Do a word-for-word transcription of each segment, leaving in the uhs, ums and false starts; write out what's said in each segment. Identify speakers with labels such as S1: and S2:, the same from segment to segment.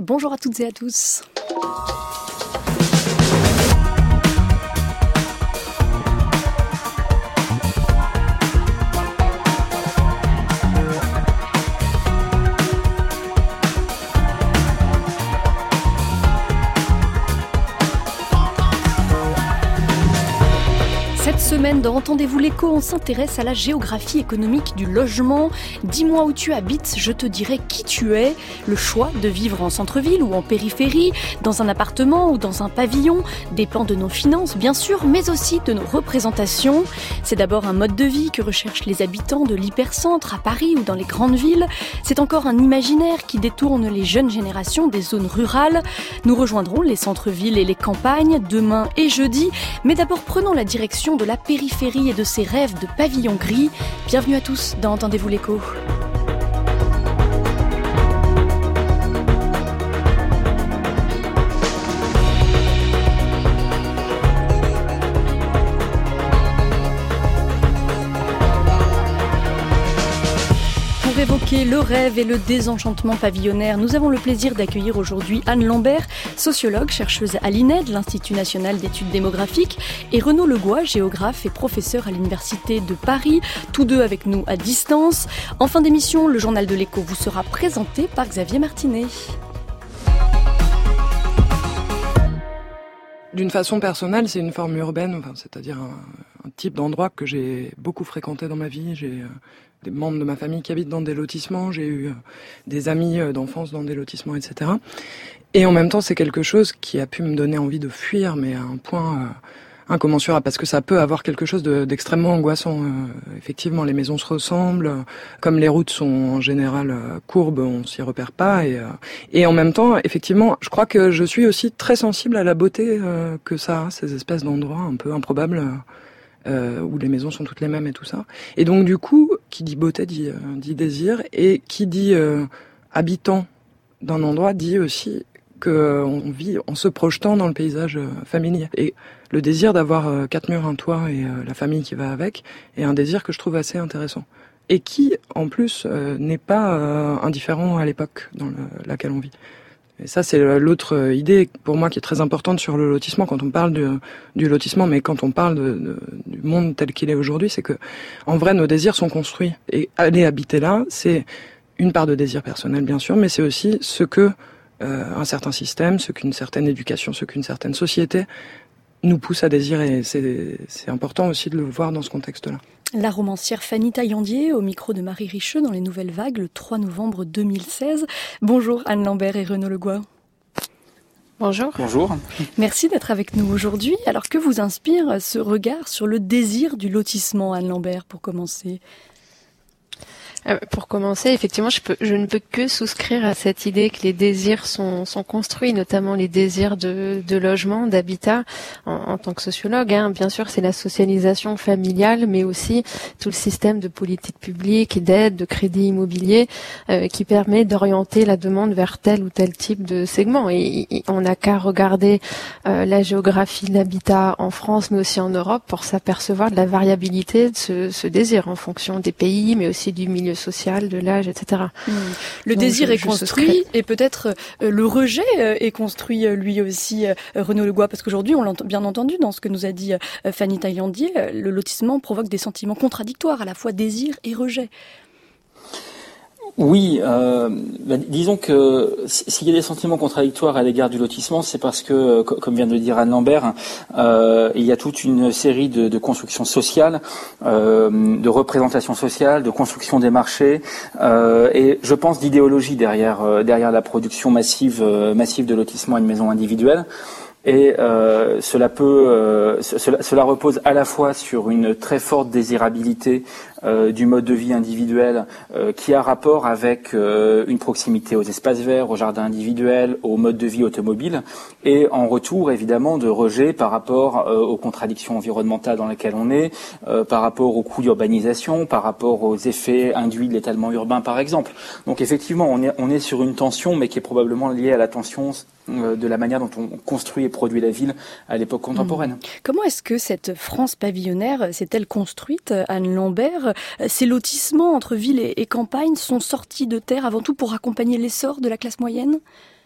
S1: Bonjour à toutes et à tous. Cette semaine, dans Entendez-vous l'écho, on s'intéresse à la géographie économique du logement. Dis-moi où tu habites, je te dirai qui tu es. Le choix de vivre en centre-ville ou en périphérie, dans un appartement ou dans un pavillon, dépend de nos finances, bien sûr, mais aussi de nos représentations. C'est d'abord un mode de vie que recherchent les habitants de l'hypercentre, à Paris ou dans les grandes villes. C'est encore un imaginaire qui détourne les jeunes générations des zones rurales. Nous rejoindrons les centres-villes et les campagnes demain et jeudi. Mais d'abord, prenons la direction de la périphérie et de ses rêves de pavillon gris. Bienvenue à tous dans Entendez-vous l'écho. Pour évoquer le rêve et le désenchantement pavillonnaire, nous avons le plaisir d'accueillir aujourd'hui Anne Lambert, sociologue, chercheuse à l'I N E D, l'Institut national d'études démographiques, et Renaud Legois, géographe et professeur à l'Université de Paris, tous deux avec nous à distance. En fin d'émission, le journal de l'écho vous sera présenté par Xavier Martinet.
S2: D'une façon personnelle, c'est une forme urbaine, enfin, c'est-à-dire un, un type d'endroit que j'ai beaucoup fréquenté dans ma vie. J'ai euh, des membres de ma famille qui habitent dans des lotissements, j'ai eu euh, des amis euh, d'enfance dans des lotissements, et cetera. Et en même temps, c'est quelque chose qui a pu me donner envie de fuir, mais à un point euh, incommensurable, parce que ça peut avoir quelque chose de, d'extrêmement angoissant. Euh, effectivement, les maisons se ressemblent, comme les routes sont en général euh, courbes, on s'y repère pas. Et, euh, et en même temps, effectivement, je crois que je suis aussi très sensible à la beauté euh, que ça a, ces espèces d'endroits un peu improbables, euh, où les maisons sont toutes les mêmes et tout ça. Et donc du coup, qui dit beauté dit, euh, dit désir, et qui dit euh, habitant d'un endroit dit aussi qu'on vit en se projetant dans le paysage familier. Et le désir d'avoir euh, quatre murs, un toit et euh, la famille qui va avec est un désir que je trouve assez intéressant. Et qui, en plus, euh, n'est pas euh, indifférent à l'époque dans le, laquelle on vit. Et ça, c'est l'autre idée, pour moi, qui est très importante sur le lotissement, quand on parle de, du lotissement, mais quand on parle de, de, du monde tel qu'il est aujourd'hui, c'est que, en vrai, nos désirs sont construits. Et aller habiter là, c'est une part de désir personnel, bien sûr, mais c'est aussi ce que euh, un certain système, ce qu'une certaine éducation, ce qu'une certaine société nous pousse à désirer. C'est, c'est important aussi de le voir dans ce contexte-là.
S1: La romancière Fanny Taillandier, au micro de Marie Richeux dans Les Nouvelles Vagues, le trois novembre deux mille seize. Bonjour Anne Lambert et Renaud Legois.
S3: Bonjour.
S4: Bonjour.
S1: Merci d'être avec nous aujourd'hui. Alors, que vous inspire ce regard sur le désir du lotissement, Anne Lambert, pour commencer ?
S3: Euh, pour commencer, effectivement, je, peux, je ne peux que souscrire à cette idée que les désirs sont, sont construits, notamment les désirs de, de logement, d'habitat. En, en tant que sociologue, hein, bien sûr, c'est la socialisation familiale, mais aussi tout le système de politique publique, d'aide, de crédit immobilier, euh, qui permet d'orienter la demande vers tel ou tel type de segment. Et, et on n'a qu'à regarder euh, la géographie de l'habitat en France, mais aussi en Europe, pour s'apercevoir de la variabilité de ce, ce désir en fonction des pays, mais aussi du milieu social, de l'âge, et cetera. Mmh.
S1: Le
S3: Donc
S1: désir
S3: je,
S1: est
S3: je
S1: construit
S3: souscris.
S1: et peut-être euh, le rejet euh, est construit euh, lui aussi, euh, Renaud Legois, parce qu'aujourd'hui, on l'a bien entendu dans ce que nous a dit euh, Fanny Taillandier, euh, le lotissement provoque des sentiments contradictoires, à la fois désir et rejet.
S4: Oui, euh, bah, disons que s'il y a des sentiments contradictoires à l'égard du lotissement, c'est parce que, comme vient de le dire Anne Lambert, euh, il y a toute une série de, de constructions sociales, euh, de représentations sociales, de construction des marchés, euh, et je pense d'idéologie derrière euh, derrière la production massive euh, massive de lotissements et de maisons individuelles. Et euh, cela peut, euh, cela, cela repose à la fois sur une très forte désirabilité euh, du mode de vie individuel euh, qui a rapport avec euh, une proximité aux espaces verts, aux jardins individuels, au mode de vie automobile, et en retour évidemment de rejet par rapport euh, aux contradictions environnementales dans lesquelles on est, euh, par rapport aux coûts d'urbanisation, par rapport aux effets induits de l'étalement urbain par exemple. Donc effectivement on est, on est sur une tension, mais qui est probablement liée à la tension de la manière dont on construit et produit la ville à l'époque contemporaine.
S1: Mmh. Comment est-ce que cette France pavillonnaire s'est-elle construite, Anne Lambert ? Ces lotissements entre ville et, et campagne sont sortis de terre avant tout pour accompagner l'essor de la classe moyenne ?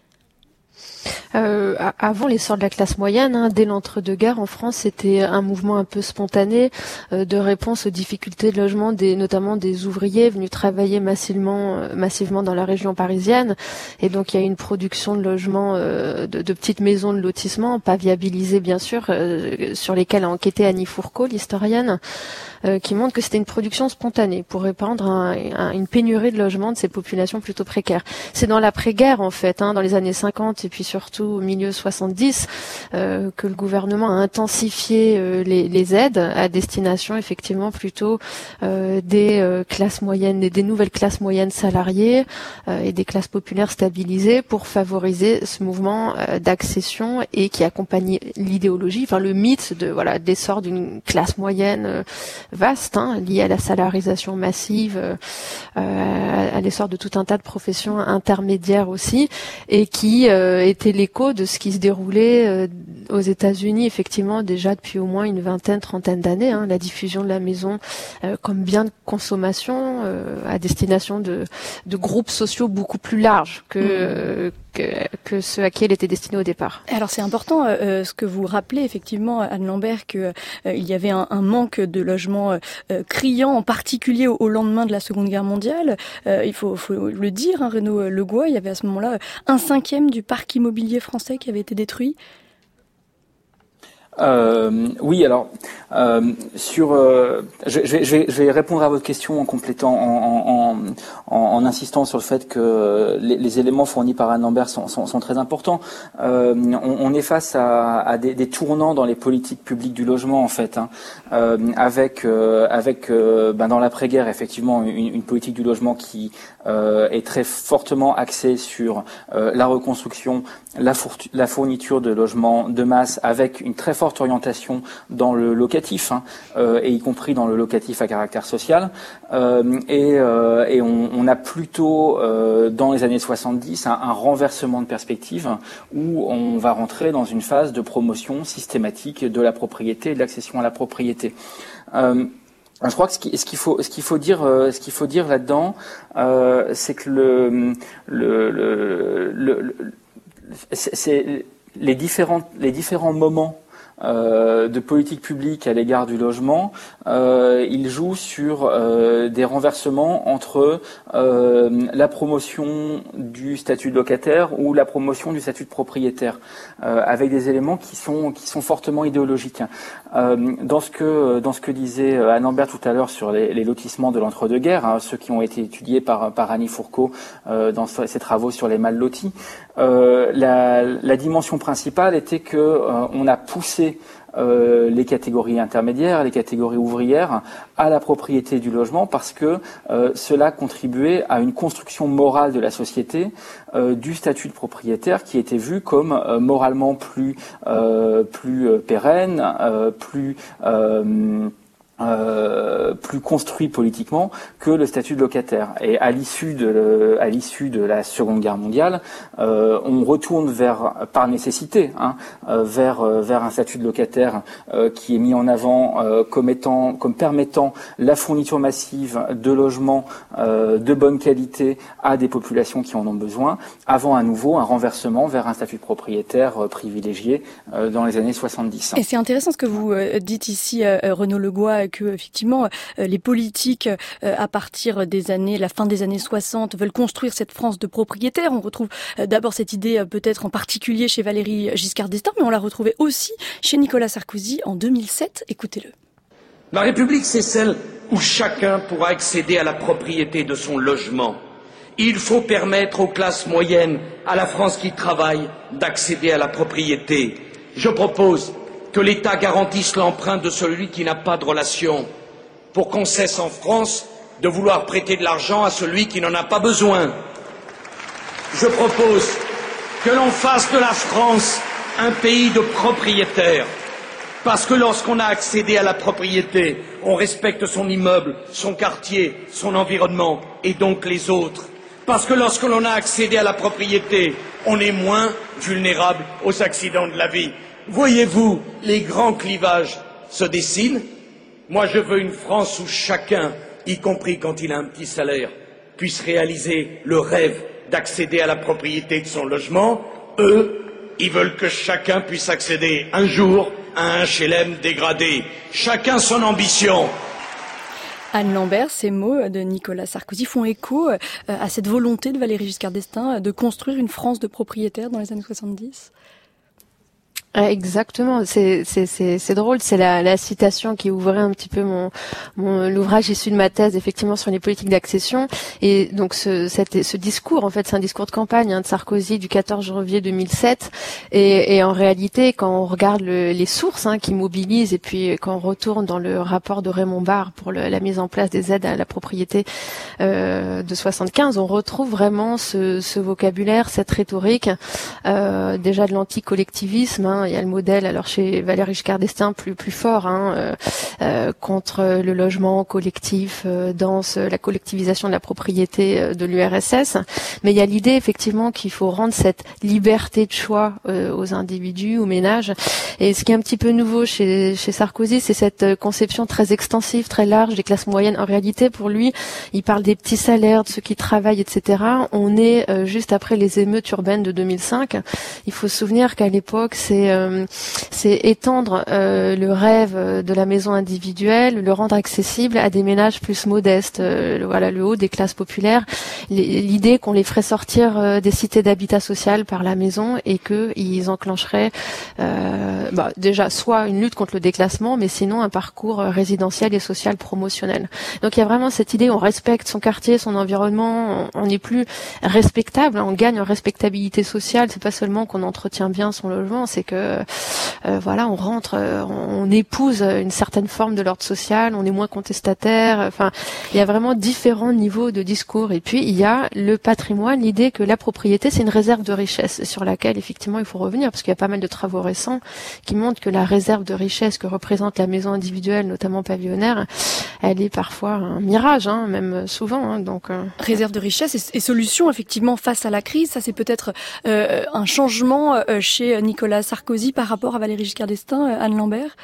S3: Euh, avant l'essor de la classe moyenne, hein, dès l'entre-deux-guerres en France, c'était un mouvement un peu spontané euh, de réponse aux difficultés de logement, des, notamment des ouvriers venus travailler massivement, euh, massivement dans la région parisienne. Et donc il y a une production de logements, euh, de, de petites maisons de lotissement, pas viabilisées bien sûr, euh, sur lesquelles a enquêté Annie Fourcault, l'historienne, euh, qui montre que c'était une production spontanée pour répandre un, un, une pénurie de logements de ces populations plutôt précaires. C'est dans l'après-guerre en fait, hein, dans les années cinquante et puis surtout au milieu soixante-dix, euh, que le gouvernement a intensifié euh, les, les aides à destination effectivement plutôt euh, des euh, classes moyennes, des, des nouvelles classes moyennes salariées euh, et des classes populaires stabilisées pour favoriser ce mouvement euh, d'accession et qui accompagne l'idéologie, enfin le mythe de voilà d'essor d'une classe moyenne euh, vaste, hein, liée à la salarisation massive, euh, à, à l'essor de tout un tas de professions intermédiaires aussi, et qui euh, était l'écho de ce qui se déroulait euh, aux États-Unis, effectivement, déjà depuis au moins une vingtaine, trentaine d'années, hein, la diffusion de la maison euh, comme bien de consommation euh, à destination de, de groupes sociaux beaucoup plus larges que, mmh. euh, que, que ceux à qui elle était destinée au départ.
S1: Alors c'est important euh, ce que vous rappelez effectivement, Anne Lambert, que euh, il y avait un, un manque de logements euh, criant, en particulier au, au lendemain de la Seconde Guerre mondiale. Euh, il faut, faut le dire, hein, Renaud Legoy, il y avait à ce moment-là un cinquième du parc immobilier français qui avait été détruit.
S4: Euh, oui, alors euh, sur, euh, je, je, je, vais, je vais répondre à votre question en complétant, en, en, en, en insistant sur le fait que les, les éléments fournis par Anne Lambert sont, sont, sont très importants. Euh, on, on est face à, à des, des tournants dans les politiques publiques du logement en fait, hein, euh, avec, euh, avec, euh, ben dans l'après-guerre effectivement une, une politique du logement qui euh, est très fortement axée sur euh, la reconstruction, la, fourtu, la fourniture de logements de masse, avec une très forte orientation dans le locatif, hein, euh, et y compris dans le locatif à caractère social. Euh, et, euh, et on, on a plutôt, euh, dans les années soixante-dix, un, un renversement de perspective où on va rentrer dans une phase de promotion systématique de la propriété et de l'accession à la propriété. Euh, Je crois que ce qu'il ce qu'il faut, ce qu'il faut dire, ce qu'il faut dire là-dedans, euh, c'est que le, le, le, le, le c'est, c'est les différents, les différents moments Euh, de politique publique à l'égard du logement, euh, il joue sur euh, des renversements entre euh, la promotion du statut de locataire ou la promotion du statut de propriétaire, euh, avec des éléments qui sont qui sont fortement idéologiques. Euh, dans ce que dans ce que disait Anne Lambert tout à l'heure sur les, les lotissements de l'entre-deux-guerres, hein, ceux qui ont été étudiés par par Annie Fourcault euh, dans ses travaux sur les mal lotis, euh, la, la dimension principale était que euh, on a poussé Euh, les catégories intermédiaires, les catégories ouvrières à la propriété du logement parce que euh, cela contribuait à une construction morale de la société euh, du statut de propriétaire qui était vu comme euh, moralement plus euh, plus euh, pérenne, euh, plus euh, Euh, plus construit politiquement que le statut de locataire. Et à l'issue de le, à l'issue de la Seconde Guerre mondiale, euh, on retourne vers, par nécessité, hein, euh, vers euh, vers un statut de locataire euh, qui est mis en avant euh, comme étant, comme permettant la fourniture massive de logements euh, de bonne qualité à des populations qui en ont besoin, avant à nouveau un renversement vers un statut de propriétaire euh, privilégié euh, dans les années soixante-dix.
S1: Et c'est intéressant ce que vous euh, dites ici, euh, Renaud Legoy, que effectivement euh, les politiques euh, à partir des années, la fin des années soixante, veulent construire cette France de propriétaires. On retrouve euh, d'abord cette idée euh, peut-être en particulier chez Valéry Giscard d'Estaing, mais on l'a retrouvée aussi chez Nicolas Sarkozy en deux mille sept. Écoutez-le.
S5: La République, c'est celle où chacun pourra accéder à la propriété de son logement. Il faut permettre aux classes moyennes, à la France qui travaille, d'accéder à la propriété. Je propose que l'État garantisse l'emprunt de celui qui n'a pas de relation, pour qu'on cesse en France de vouloir prêter de l'argent à celui qui n'en a pas besoin. Je propose que l'on fasse de la France un pays de propriétaires, parce que lorsqu'on a accédé à la propriété, on respecte son immeuble, son quartier, son environnement et donc les autres. Parce que lorsque l'on a accédé à la propriété, on est moins vulnérable aux accidents de la vie. Voyez-vous, les grands clivages se dessinent. Moi, je veux une France où chacun, y compris quand il a un petit salaire, puisse réaliser le rêve d'accéder à la propriété de son logement. Eux, ils veulent que chacun puisse accéder un jour à un H L M dégradé. Chacun son ambition.
S1: Anne Lambert, ces mots de Nicolas Sarkozy font écho à cette volonté de Valéry Giscard d'Estaing de construire une France de propriétaires dans les années soixante-dix.
S3: Exactement, c'est c'est c'est c'est drôle, c'est la la citation qui ouvrait un petit peu mon mon l'ouvrage issu de ma thèse effectivement sur les politiques d'accession. Et donc ce cette, ce discours en fait c'est un discours de campagne hein, de Sarkozy du quatorze janvier deux mille sept et et en réalité quand on regarde le, les sources hein, qui mobilisent et puis quand on retourne dans le rapport de Raymond Barre pour le, la mise en place des aides à la propriété euh, de soixante-quinze, on retrouve vraiment ce ce vocabulaire, cette rhétorique euh, déjà de l'anti-collectivisme hein. Il y a le modèle, alors chez Valéry Giscard d'Estaing, plus plus fort, hein, euh, euh, contre le logement collectif, euh, dans ce, la collectivisation de la propriété euh, de l'U R S S. Mais il y a l'idée effectivement qu'il faut rendre cette liberté de choix euh, aux individus, aux ménages. Et ce qui est un petit peu nouveau chez, chez Sarkozy, c'est cette conception très extensive, très large des classes moyennes. En réalité, pour lui, il parle des petits salaires, de ceux qui travaillent, et cetera. On est euh, juste après les émeutes urbaines de deux mille cinq. Il faut se souvenir qu'à l'époque, c'est Euh, c'est étendre euh, le rêve de la maison individuelle, le rendre accessible à des ménages plus modestes, euh, le, voilà, le haut des classes populaires. L'idée qu'on les ferait sortir euh, des cités d'habitat social par la maison et qu'ils enclencheraient euh, bah, déjà soit une lutte contre le déclassement, mais sinon un parcours résidentiel et social promotionnel. Donc il y a vraiment cette idée, on respecte son quartier, son environnement, on n'est plus respectable, on gagne en respectabilité sociale. C'est pas seulement qu'on entretient bien son logement, c'est que Euh, voilà, on rentre, euh, on, on épouse une certaine forme de l'ordre social, on est moins contestataire. Enfin, il y a vraiment différents niveaux de discours. Et puis il y a le patrimoine, l'idée que la propriété c'est une réserve de richesse sur laquelle effectivement il faut revenir parce qu'il y a pas mal de travaux récents qui montrent que la réserve de richesse que représente la maison individuelle, notamment pavillonnaire, elle est parfois un mirage, hein, même souvent. Hein, donc euh...
S1: réserve de richesse et, et solution effectivement face à la crise. Ça c'est peut-être euh, un changement euh, chez Nicolas Sarkozy par rapport à Valéry Giscard d'Estaing, Anne Lambert.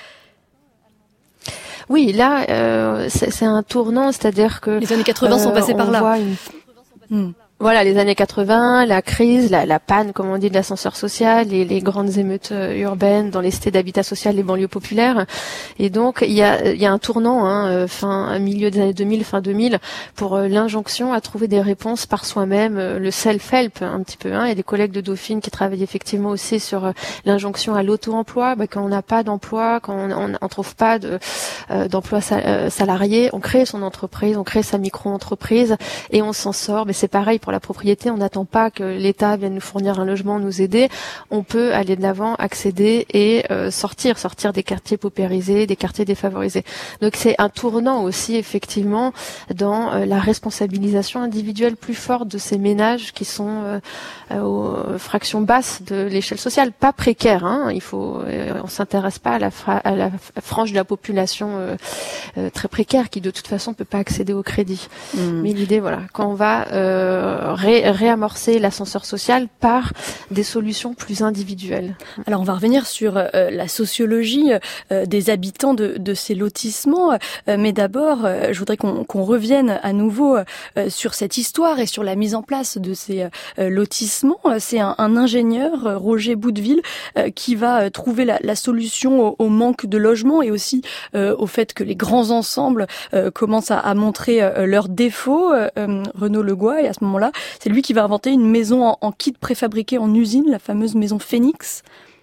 S3: Oui, là, euh, c'est, c'est un tournant, c'est-à-dire que
S1: les années quatre-vingts euh, sont passées par là.
S3: Une... Hmm. Voilà, les années quatre-vingts, la crise, la, la panne, comme on dit, de l'ascenseur social, les, les grandes émeutes urbaines dans les cités d'habitat social, les banlieues populaires. Et donc, il y a, il y a un tournant, hein, fin, milieu des années deux mille, fin deux mille, pour euh, l'injonction à trouver des réponses par soi-même, euh, le self-help, un petit peu. Hein. Il y a des collègues de Dauphine qui travaillent effectivement aussi sur euh, l'injonction à l'auto-emploi. Bah, quand on n'a pas d'emploi, quand on ne trouve pas de, euh, d'emploi sal- euh, salarié, on crée son entreprise, on crée sa micro-entreprise et on s'en sort. Mais c'est pareil pour la propriété, on n'attend pas que l'État vienne nous fournir un logement, nous aider. On peut aller de l'avant, accéder et euh, sortir, sortir des quartiers paupérisés, des quartiers défavorisés. Donc c'est un tournant aussi effectivement dans euh, la responsabilisation individuelle plus forte de ces ménages qui sont euh, euh, aux fractions basses de l'échelle sociale, pas précaires. Hein. Il faut, euh, on s'intéresse pas à la, fra- à la frange de la population euh, euh, très précaire qui de toute façon peut pas accéder au crédit. Mmh. Mais l'idée, voilà, quand on va euh, Ré, réamorcer l'ascenseur social par des solutions plus individuelles.
S1: Alors on va revenir sur euh, la sociologie euh, des habitants de, de ces lotissements, euh, mais d'abord euh, je voudrais qu'on, qu'on revienne à nouveau euh, sur cette histoire et sur la mise en place de ces euh, lotissements. C'est un, un ingénieur, euh, Roger Boudeville, euh, qui va euh, trouver la, la solution au, au manque de logement et aussi euh, au fait que les grands ensembles euh, commencent à, à montrer euh, leurs défauts. Euh, Renaud Legoy, et à ce moment-là, c'est lui qui va inventer une maison en, en kit préfabriqué en usine, la fameuse maison Phoenix.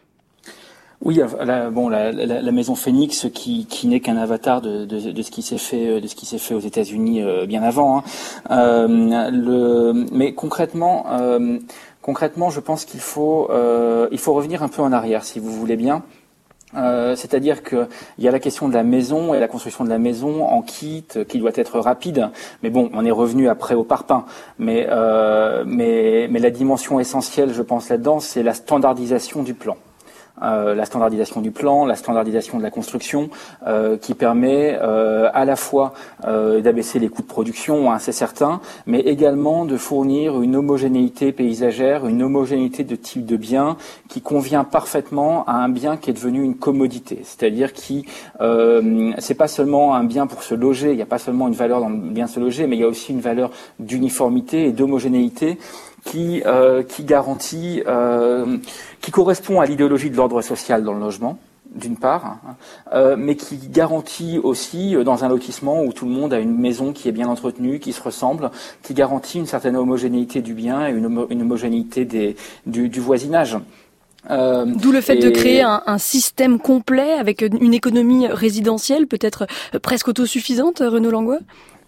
S4: Oui, la, bon, la, la, la maison Phoenix qui, qui n'est qu'un avatar de, de, de ce qui s'est fait, de ce qui s'est fait aux États-Unis euh, bien avant. Hein. Euh, le, mais concrètement, euh, concrètement, je pense qu'il faut, euh, il faut revenir un peu en arrière, si vous voulez bien. Euh, c'est-à-dire que il y a la question de la maison et la construction de la maison en kit qui doit être rapide. Mais bon, on est revenu après au parpaing. Mais euh, mais mais la dimension essentielle, je pense là-dedans, c'est la standardisation du plan. Euh, la standardisation du plan, la standardisation de la construction, euh, qui permet euh, à la fois euh, d'abaisser les coûts de production, hein, c'est certain, mais également de fournir une homogénéité paysagère, une homogénéité de type de bien qui convient parfaitement à un bien qui est devenu une commodité, c'est-à-dire qui euh, c'est pas seulement un bien pour se loger, il n'y a pas seulement une valeur dans le bien se loger, mais il y a aussi une valeur d'uniformité et d'homogénéité qui, euh, qui garantit, euh, qui correspond à l'idéologie de l'ordre social dans le logement, d'une part, euh, mais qui garantit aussi, euh, dans un lotissement où tout le monde a une maison qui est bien entretenue, qui se ressemble, qui garantit une certaine homogénéité du bien et une, homo- une homogénéité des, du, du voisinage.
S1: Euh, D'où le fait et... de créer un, un système complet avec une économie résidentielle peut-être presque autosuffisante, Renaud Langlois ?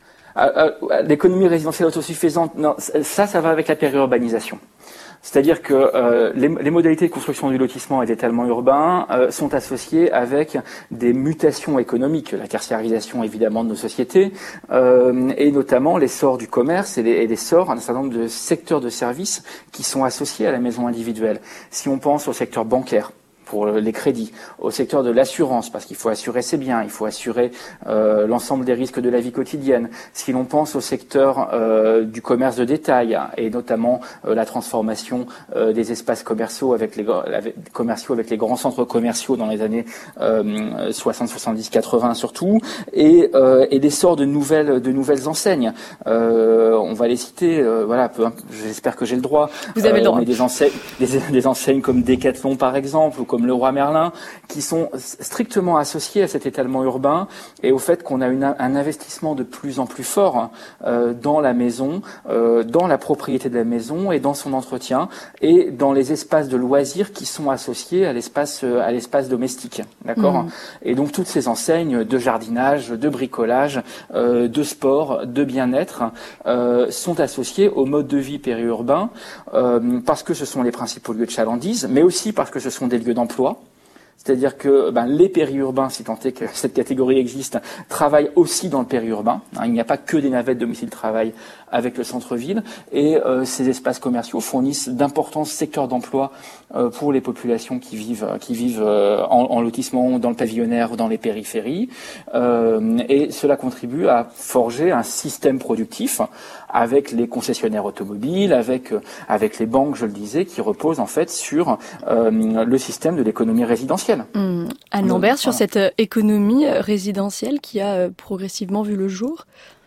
S4: euh, euh, L'économie résidentielle autosuffisante, non, ça, ça va avec la périurbanisation. C'est-à-dire que euh, les, les modalités de construction du lotissement et d'étalement urbain euh, sont associées avec des mutations économiques, la tertiarisation évidemment de nos sociétés, euh, et notamment l'essor du commerce et, les, et l'essor d'un certain nombre de secteurs de services qui sont associés à la maison individuelle. Si on pense au secteur bancaire, pour les crédits, au secteur de l'assurance, parce qu'il faut assurer ses biens, il faut assurer euh, l'ensemble des risques de la vie quotidienne. Si l'on pense au secteur euh, du commerce de détail, et notamment euh, la transformation euh, des espaces commerciaux avec les, avec, commerciaux avec les grands centres commerciaux dans les années euh, soixante, soixante-dix, quatre-vingts surtout, et, euh, et l'essor de nouvelles, de nouvelles enseignes. Euh, on va les citer, euh, voilà, peu, j'espère que j'ai le droit.
S1: Vous avez euh, le droit.
S4: Mais des enseignes, des, des enseignes comme Decathlon par exemple, ou comme le Roi Merlin, qui sont strictement associés à cet étalement urbain et au fait qu'on a une, un investissement de plus en plus fort euh, dans la maison, euh, dans la propriété de la maison et dans son entretien et dans les espaces de loisirs qui sont associés à l'espace à l'espace domestique, d'accord. Mmh. Et donc toutes ces enseignes de jardinage, de bricolage, euh, de sport, de bien-être euh, sont associées au mode de vie périurbain euh, parce que ce sont les principaux lieux de chalandise, mais aussi parce que ce sont des lieux d'emploi. C'est-à-dire que ben, les périurbains, si tant est que cette catégorie existe, travaillent aussi dans le périurbain. Hein, il n'y a pas que des navettes domicile-travail avec le centre-ville. Et euh, ces espaces commerciaux fournissent d'importants secteurs d'emploi euh, pour les populations qui vivent, qui vivent euh, en, en lotissement, dans le pavillonnaire ou dans les périphéries. Euh, et cela contribue à forger un système productif avec les concessionnaires automobiles, avec euh, avec les banques, je le disais, qui reposent en fait sur euh, le système de l'économie résidentielle.
S1: Mmh. Anne Lambert, Donc, sur voilà. cette économie résidentielle qui a progressivement vu le jour.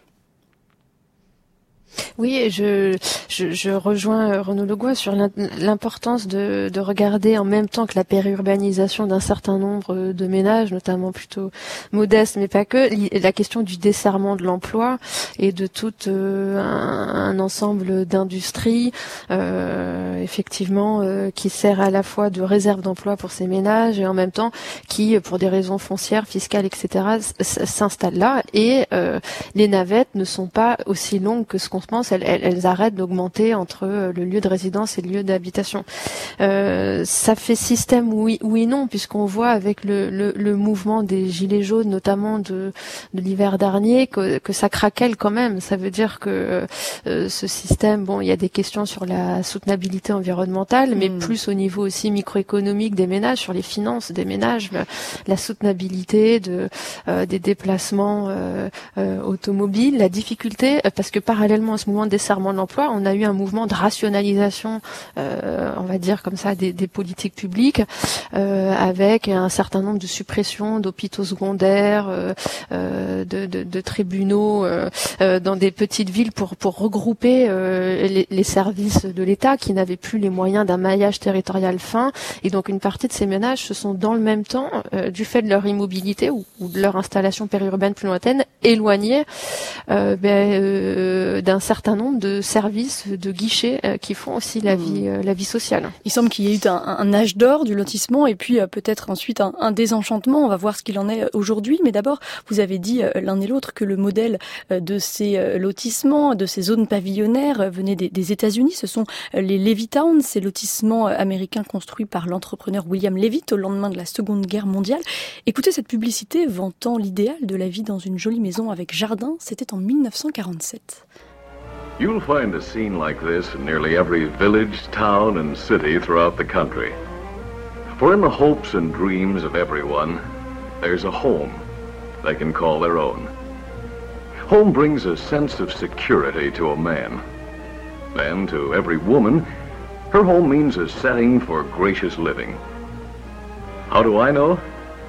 S3: Oui, je, je, je rejoins Renaud Langlois sur l'importance de, de regarder en même temps que la périurbanisation d'un certain nombre de ménages, notamment plutôt modestes, mais pas que, la question du desserrement de l'emploi et de tout euh, un, un ensemble d'industries, euh, effectivement, euh, qui sert à la fois de réserve d'emploi pour ces ménages et en même temps qui, pour des raisons foncières, fiscales, et cetera, s'installent là. Et euh, les navettes ne sont pas aussi longues que ce qu'on pense, elles, elles, elles arrêtent d'augmenter entre le lieu de résidence et le lieu d'habitation. Euh, ça fait système oui, oui non, puisqu'on voit avec le, le, le mouvement des gilets jaunes, notamment de, de l'hiver dernier, que, que ça craquelle quand même. Ça veut dire que euh, ce système, bon, il y a des questions sur la soutenabilité environnementale, mais mmh. plus au niveau aussi microéconomique des ménages, sur les finances des ménages, la, la soutenabilité de euh, des déplacements euh, euh, automobiles, la difficulté, parce que parallèlement à ce mouvement de desserrement de l'emploi, on a eu un mouvement de rationalisation, euh, on va dire comme ça, des, des politiques publiques, euh, avec un certain nombre de suppressions d'hôpitaux secondaires, euh, euh, de, de, de tribunaux euh, euh, dans des petites villes pour, pour regrouper euh, les, les services de l'État qui n'avaient plus les moyens d'un maillage territorial fin. Et donc une partie de ces ménages se sont dans le même temps, euh, du fait de leur immobilité ou, ou de leur installation périurbaine plus lointaine, éloignés euh, ben, euh, d'un certain nombre de services, de guichets euh, qui font aussi la vie, euh, la vie sociale.
S1: Il semble qu'il y ait eu un, un âge d'or du lotissement et puis euh, peut-être ensuite un, un désenchantement. On va voir ce qu'il en est aujourd'hui. Mais d'abord, vous avez dit euh, l'un et l'autre que le modèle euh, de ces euh, lotissements, de ces zones pavillonnaires euh, venait des, des États-Unis. Ce sont euh, les Levittown, ces lotissements euh, américains construits par l'entrepreneur William Levitt au lendemain de la Seconde Guerre mondiale. Écoutez cette publicité vantant l'idéal de la vie dans une jolie maison avec jardin. C'était en mille neuf cent quarante-sept.
S6: You'll find a scene like this in nearly every village, town, and city throughout the country. For in the hopes and dreams of everyone, there's a home they can call their own. Home brings a sense of security to a man. And to every woman, her home means a setting for gracious living. How do I know?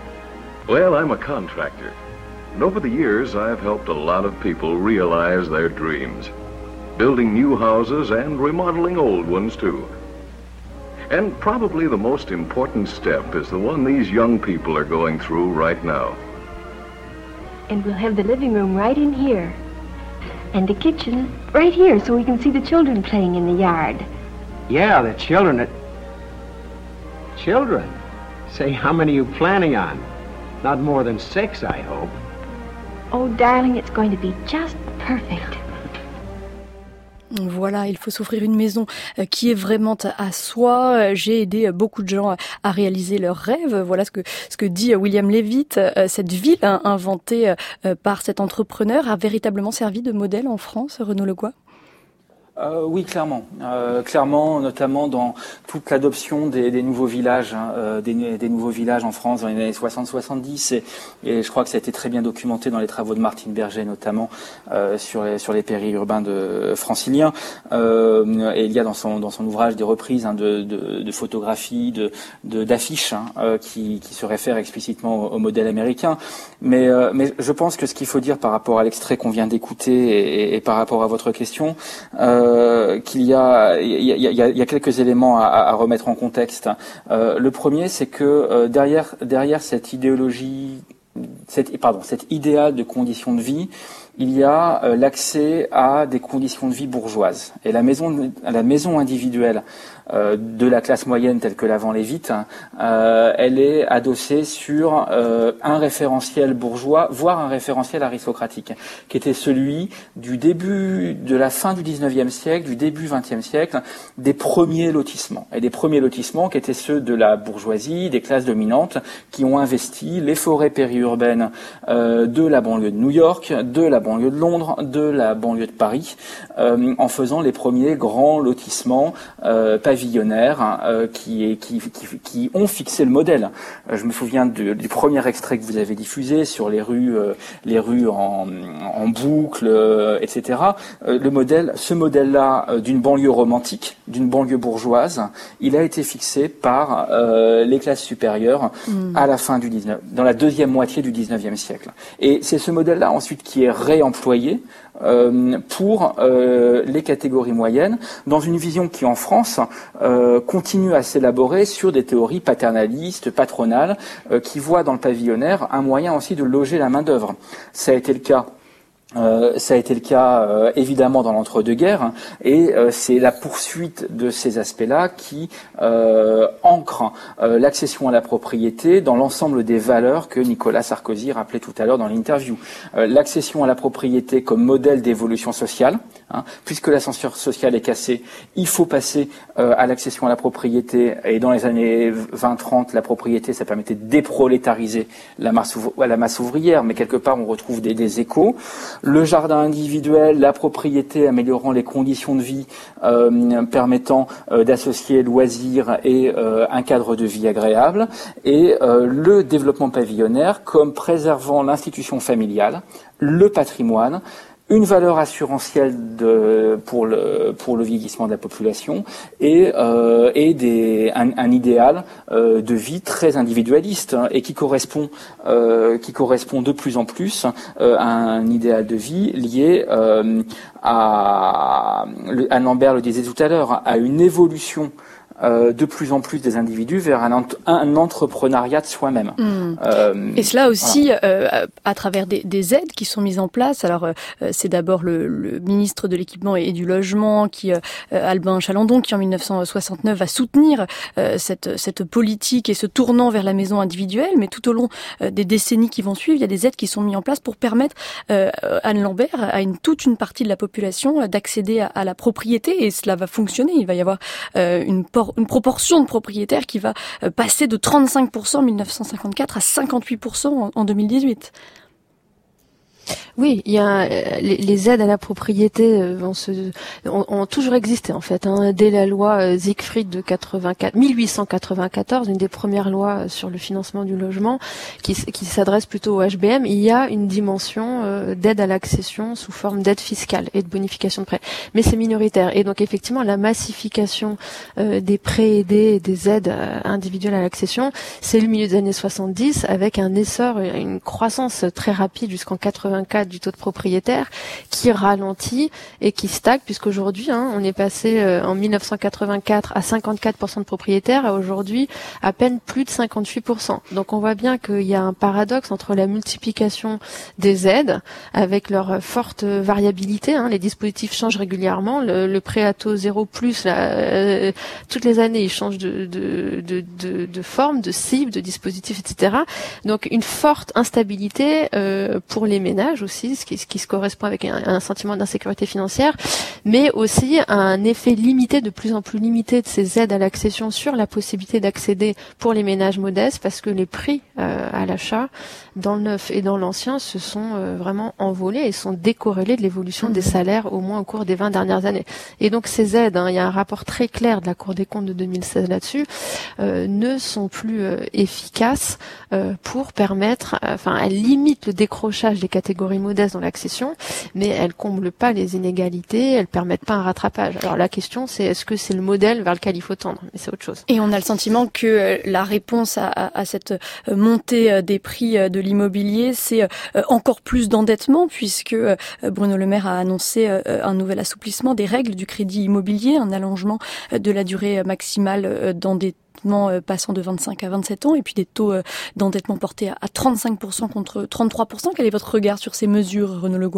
S6: Well, I'm a contractor. And over the years, I've helped a lot of people realize their dreams. building new houses and remodeling old ones too. And probably the most important step is the one these young people are going through right now.
S7: And we'll have the living room right in here. And the kitchen right here so we can see the children playing in the yard.
S8: Yeah, the children. It... Children? Say, how many are you planning on? Not more than six, I hope.
S7: Oh, darling, it's going to be just perfect.
S1: Voilà, il faut s'offrir une maison qui est vraiment à soi. J'ai aidé beaucoup de gens à réaliser leurs rêves. Voilà ce que ce que dit William Levitt. Cette ville inventée par cet entrepreneur a véritablement servi de modèle en France, Renaud Legoix ?
S4: Euh, oui, clairement, euh, clairement, notamment dans toute l'adoption des, des nouveaux villages, hein, euh, des, des nouveaux villages en France dans les années soixante soixante-dix, et, et je crois que ça a été très bien documenté dans les travaux de Martine Berger, notamment euh, sur les sur les périurbains de franciliens. Euh, et il y a dans son dans son ouvrage des reprises hein, de, de, de photographies, de, de d'affiches hein, euh, qui qui se réfèrent explicitement au, au modèle américain. Mais euh, mais je pense que ce qu'il faut dire par rapport à l'extrait qu'on vient d'écouter et, et, et par rapport à votre question. Euh, Euh, qu'il y a, il y a, il y a, il y a quelques éléments à, à remettre en contexte. Euh, le premier, c'est que euh, derrière, derrière cette idéologie, cette, pardon, cet idéal de conditions de vie, il y a euh, l'accès à des conditions de vie bourgeoises. Et la maison, la maison individuelle euh, de la classe moyenne telle que l'avant Lévitt, euh, elle est adossée sur euh, un référentiel bourgeois, voire un référentiel aristocratique, qui était celui du début, de la fin du dix-neuvième siècle, du début vingtième siècle, des premiers lotissements. Et des premiers lotissements qui étaient ceux de la bourgeoisie, des classes dominantes, qui ont investi les forêts périurbaines euh, de la banlieue de New York, de la banlieue de Londres, de la banlieue de Paris, euh, en faisant les premiers grands lotissements euh, pavillonnaires hein, euh, qui, qui, qui, qui ont fixé le modèle. Euh, je me souviens du, du premier extrait que vous avez diffusé sur les rues, euh, les rues en, en boucle, euh, et cetera. Euh, le modèle, ce modèle-là euh, d'une banlieue romantique, d'une banlieue bourgeoise, il a été fixé par euh, les classes supérieures mmh. à la fin du dix-neuf, dans la deuxième moitié du dix-neuvième siècle. Et c'est ce modèle-là ensuite qui est réemployé euh, pour euh, les catégories moyennes, dans une vision qui en France euh, continue à s'élaborer sur des théories paternalistes, patronales, euh, qui voient dans le pavillonnaire un moyen aussi de loger la main-d'œuvre. Ça a été le cas. Euh, ça a été le cas euh, évidemment dans l'entre-deux-guerres hein, et euh, c'est la poursuite de ces aspects-là qui euh, ancre euh, l'accession à la propriété dans l'ensemble des valeurs que Nicolas Sarkozy rappelait tout à l'heure dans l'interview. Euh, l'accession à la propriété comme modèle d'évolution sociale, hein, puisque l'ascenseur social est cassé, il faut passer euh, à l'accession à la propriété et dans les années vingt trente, la propriété, ça permettait de déprolétariser la masse, ouvri- la masse ouvrière, mais quelque part on retrouve des, des échos. Le jardin individuel, la propriété améliorant les conditions de vie, euh, permettant euh, d'associer loisirs et euh, un cadre de vie agréable, et euh, le développement pavillonnaire comme préservant l'institution familiale, le patrimoine, une valeur assurantielle de, pour le pour le vieillissement de la population et euh, et des un, un idéal euh, de vie très individualiste hein, et qui correspond euh, qui correspond de plus en plus euh, à un idéal de vie lié euh, à Anne Lambert le disait tout à l'heure à une évolution Euh, de plus en plus des individus vers un, ent- un entrepreneuriat de soi-même. Mmh.
S1: Euh, Et cela aussi voilà. euh, à travers des, des aides qui sont mises en place. Alors euh, c'est d'abord le, le ministre de l'équipement et du logement, qui euh, Albin Chalandon, qui en mille neuf cent soixante-neuf va soutenir euh, cette, cette politique et ce tournant vers la maison individuelle. Mais tout au long euh, des décennies qui vont suivre, il y a des aides qui sont mises en place pour permettre euh, Anne Lambert à une toute une partie de la population euh, d'accéder à, à la propriété. Et cela va fonctionner. Il va y avoir euh, une porte une proportion de propriétaires qui va passer de trente-cinq pour cent en mille neuf cent cinquante-quatre à cinquante-huit pour cent en deux mille dix-huit.
S3: Oui, il y a les, les aides à la propriété vont se, ont, ont toujours existé en fait. Hein. Dès la loi Siegfried de quatre-vingt-quatre, mille huit cent quatre-vingt-quatorze, une des premières lois sur le financement du logement, qui, qui s'adresse plutôt au H B M, il y a une dimension euh, d'aide à l'accession sous forme d'aide fiscale et de bonification de prêts. Mais c'est minoritaire. Et donc effectivement, la massification euh, des prêts aidés et des aides euh, individuelles à l'accession, c'est le milieu des années soixante-dix avec un essor, une croissance très rapide jusqu'en quatre-vingt-quinze quatre du taux de propriétaire, qui ralentit et qui stagne, puisqu'aujourd'hui, hein, on est passé euh, en mille neuf cent quatre-vingt-quatre à cinquante-quatre pour cent de propriétaires, à aujourd'hui à peine plus de cinquante-huit pour cent. Donc on voit bien qu'il y a un paradoxe entre la multiplication des aides, avec leur forte variabilité, hein, les dispositifs changent régulièrement, le, le prêt à taux zéro plus, là, euh, toutes les années, ils changent de, de, de, de, de forme, de cible, de dispositif, et cetera. Donc une forte instabilité euh, pour les ménages aussi, ce qui, ce qui se correspond avec un, un sentiment d'insécurité financière, mais aussi un effet limité, de plus en plus limité de ces aides à l'accession sur la possibilité d'accéder pour les ménages modestes, parce que les prix euh, à l'achat dans le neuf et dans l'ancien se sont euh, vraiment envolés et sont décorrélés de l'évolution mmh. des salaires au moins au cours des vingt dernières années. Et donc ces aides, hein, il y a un rapport très clair de la Cour des comptes de deux mille seize là-dessus, euh, ne sont plus euh, efficaces euh, pour permettre, euh, enfin elles limitent le décrochage des catégories modestes dans l'accession, mais elles comblent pas les inégalités, elles permettent pas un rattrapage. Alors la question c'est est-ce que c'est le modèle vers lequel il faut tendre, mais c'est autre chose.
S1: Et on a le sentiment que euh, la réponse à, à, à cette euh, montée euh, des prix euh, de l'immobilier, c'est euh, encore plus d'endettement, puisque euh, Bruno Le Maire a annoncé euh, un nouvel assouplissement des règles du crédit immobilier, un allongement euh, de la durée maximale euh, d'endettement passant de vingt-cinq à vingt-sept ans, et puis des taux d'endettement portés à trente-cinq pour cent contre trente-trois pour cent. Quel est votre regard sur ces mesures, Renaud Legoix ?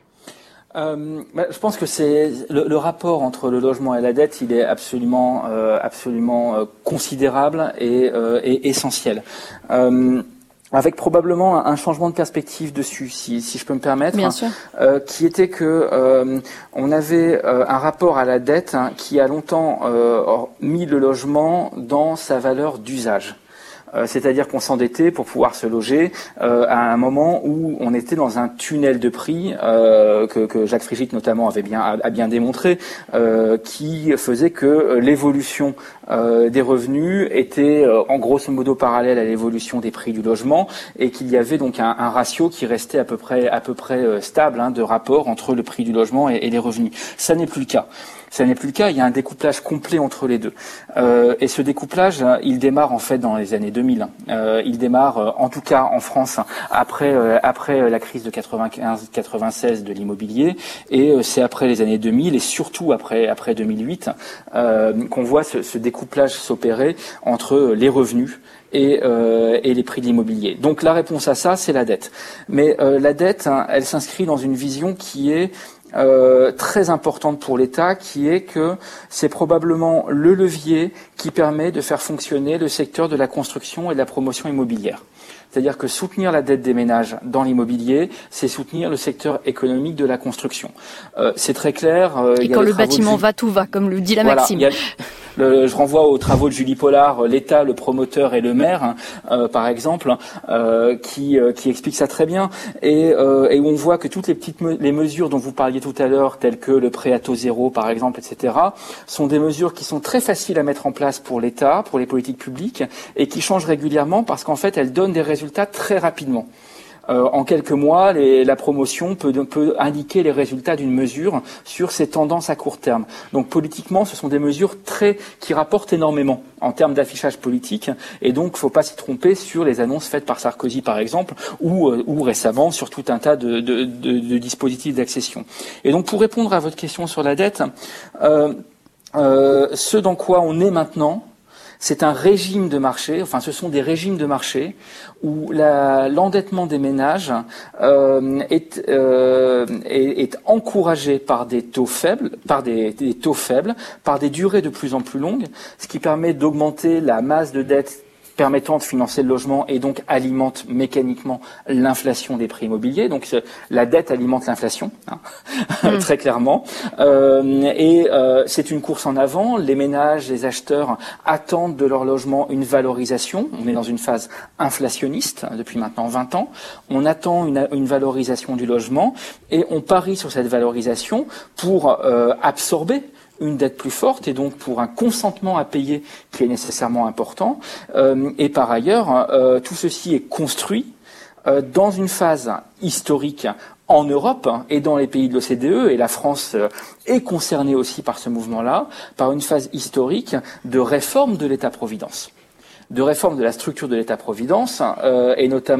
S4: Euh, bah, je pense que c'est le, le rapport entre le logement et la dette, il est absolument, euh, absolument euh, considérable et, euh, et essentiel. Euh, avec probablement un changement de perspective dessus, si, si je peux me permettre,
S1: Bien sûr.
S4: Euh, qui était que euh, on avait euh, un rapport à la dette hein, qui a longtemps euh, mis le logement dans sa valeur d'usage. Euh, c'est-à-dire qu'on s'endettait pour pouvoir se loger euh, à un moment où on était dans un tunnel de prix euh, que, que Jacques Frigitte notamment avait bien a, a bien démontré, euh, qui faisait que l'évolution euh, des revenus était euh, en grosso modo parallèle à l'évolution des prix du logement, et qu'il y avait donc un, un ratio qui restait à peu près à peu près euh, stable hein, de rapport entre le prix du logement et, et les revenus. Ça n'est plus le cas. Ça n'est plus le cas, il y a un découplage complet entre les deux. Euh, et ce découplage, il démarre en fait dans les années deux mille. Euh, il démarre, euh, en tout cas en France, après euh, après la crise de quatre-vingt-quinze quatre-vingt-seize de l'immobilier, et euh, c'est après les années deux mille, et surtout après après deux mille huit, euh, qu'on voit ce, ce découplage s'opérer entre les revenus et, euh, et les prix de l'immobilier. Donc la réponse à ça, c'est la dette. Mais euh, la dette, hein, elle s'inscrit dans une vision qui est Euh, très importante pour l'État, qui est que c'est probablement le levier qui permet de faire fonctionner le secteur de la construction et de la promotion immobilière. C'est-à-dire que soutenir la dette des ménages dans l'immobilier, c'est soutenir le secteur économique de la construction. Euh, c'est très clair. Euh,
S1: et
S4: il y a
S1: quand
S4: le
S1: bâtiment
S4: Julie...
S1: va, tout va, comme le dit la
S4: voilà,
S1: maxime.
S4: Il y a le, je renvoie aux travaux de Julie Pollard, l'État, le promoteur et le maire, hein, euh, par exemple, euh, qui, euh, qui explique ça très bien, et, euh, et où on voit que toutes les petites me- les mesures dont vous parliez tout à l'heure, telles que le prêt à taux zéro, par exemple, et cetera, sont des mesures qui sont très faciles à mettre en place pour l'État, pour les politiques publiques, et qui changent régulièrement parce qu'en fait, elles donnent des résultats très rapidement. Euh, en quelques mois, les, la promotion peut, peut indiquer les résultats d'une mesure sur ses tendances à court terme. Donc politiquement, ce sont des mesures très qui rapportent énormément en termes d'affichage politique, et donc il ne faut pas s'y tromper sur les annonces faites par Sarkozy, par exemple, ou, euh, ou récemment sur tout un tas de, de, de, de dispositifs d'accession. Et donc pour répondre à votre question sur la dette, euh, euh, ce dans quoi on est maintenant, c'est un régime de marché, enfin ce sont des régimes de marché où la, l'endettement des ménages euh, est, euh, est, est encouragé par des taux faibles, par des, des taux faibles, par des durées de plus en plus longues, ce qui permet d'augmenter la masse de dette permettant de financer le logement, et donc alimente mécaniquement l'inflation des prix immobiliers. Donc la dette alimente l'inflation, hein, mmh. très clairement. Euh, et euh, c'est une course en avant. Les ménages, les acheteurs attendent de leur logement une valorisation. On est dans une phase inflationniste hein, depuis maintenant vingt ans. On attend une, une valorisation du logement, et on parie sur cette valorisation pour euh, absorber une dette plus forte, et donc pour un consentement à payer qui est nécessairement important. Euh, et par ailleurs, euh, tout ceci est construit euh, dans une phase historique en Europe et dans les pays de l'O C D E, et la France euh, est concernée aussi par ce mouvement-là, par une phase historique de réforme de l'État-providence. De réforme de la structure de l'État-providence, euh, et notamment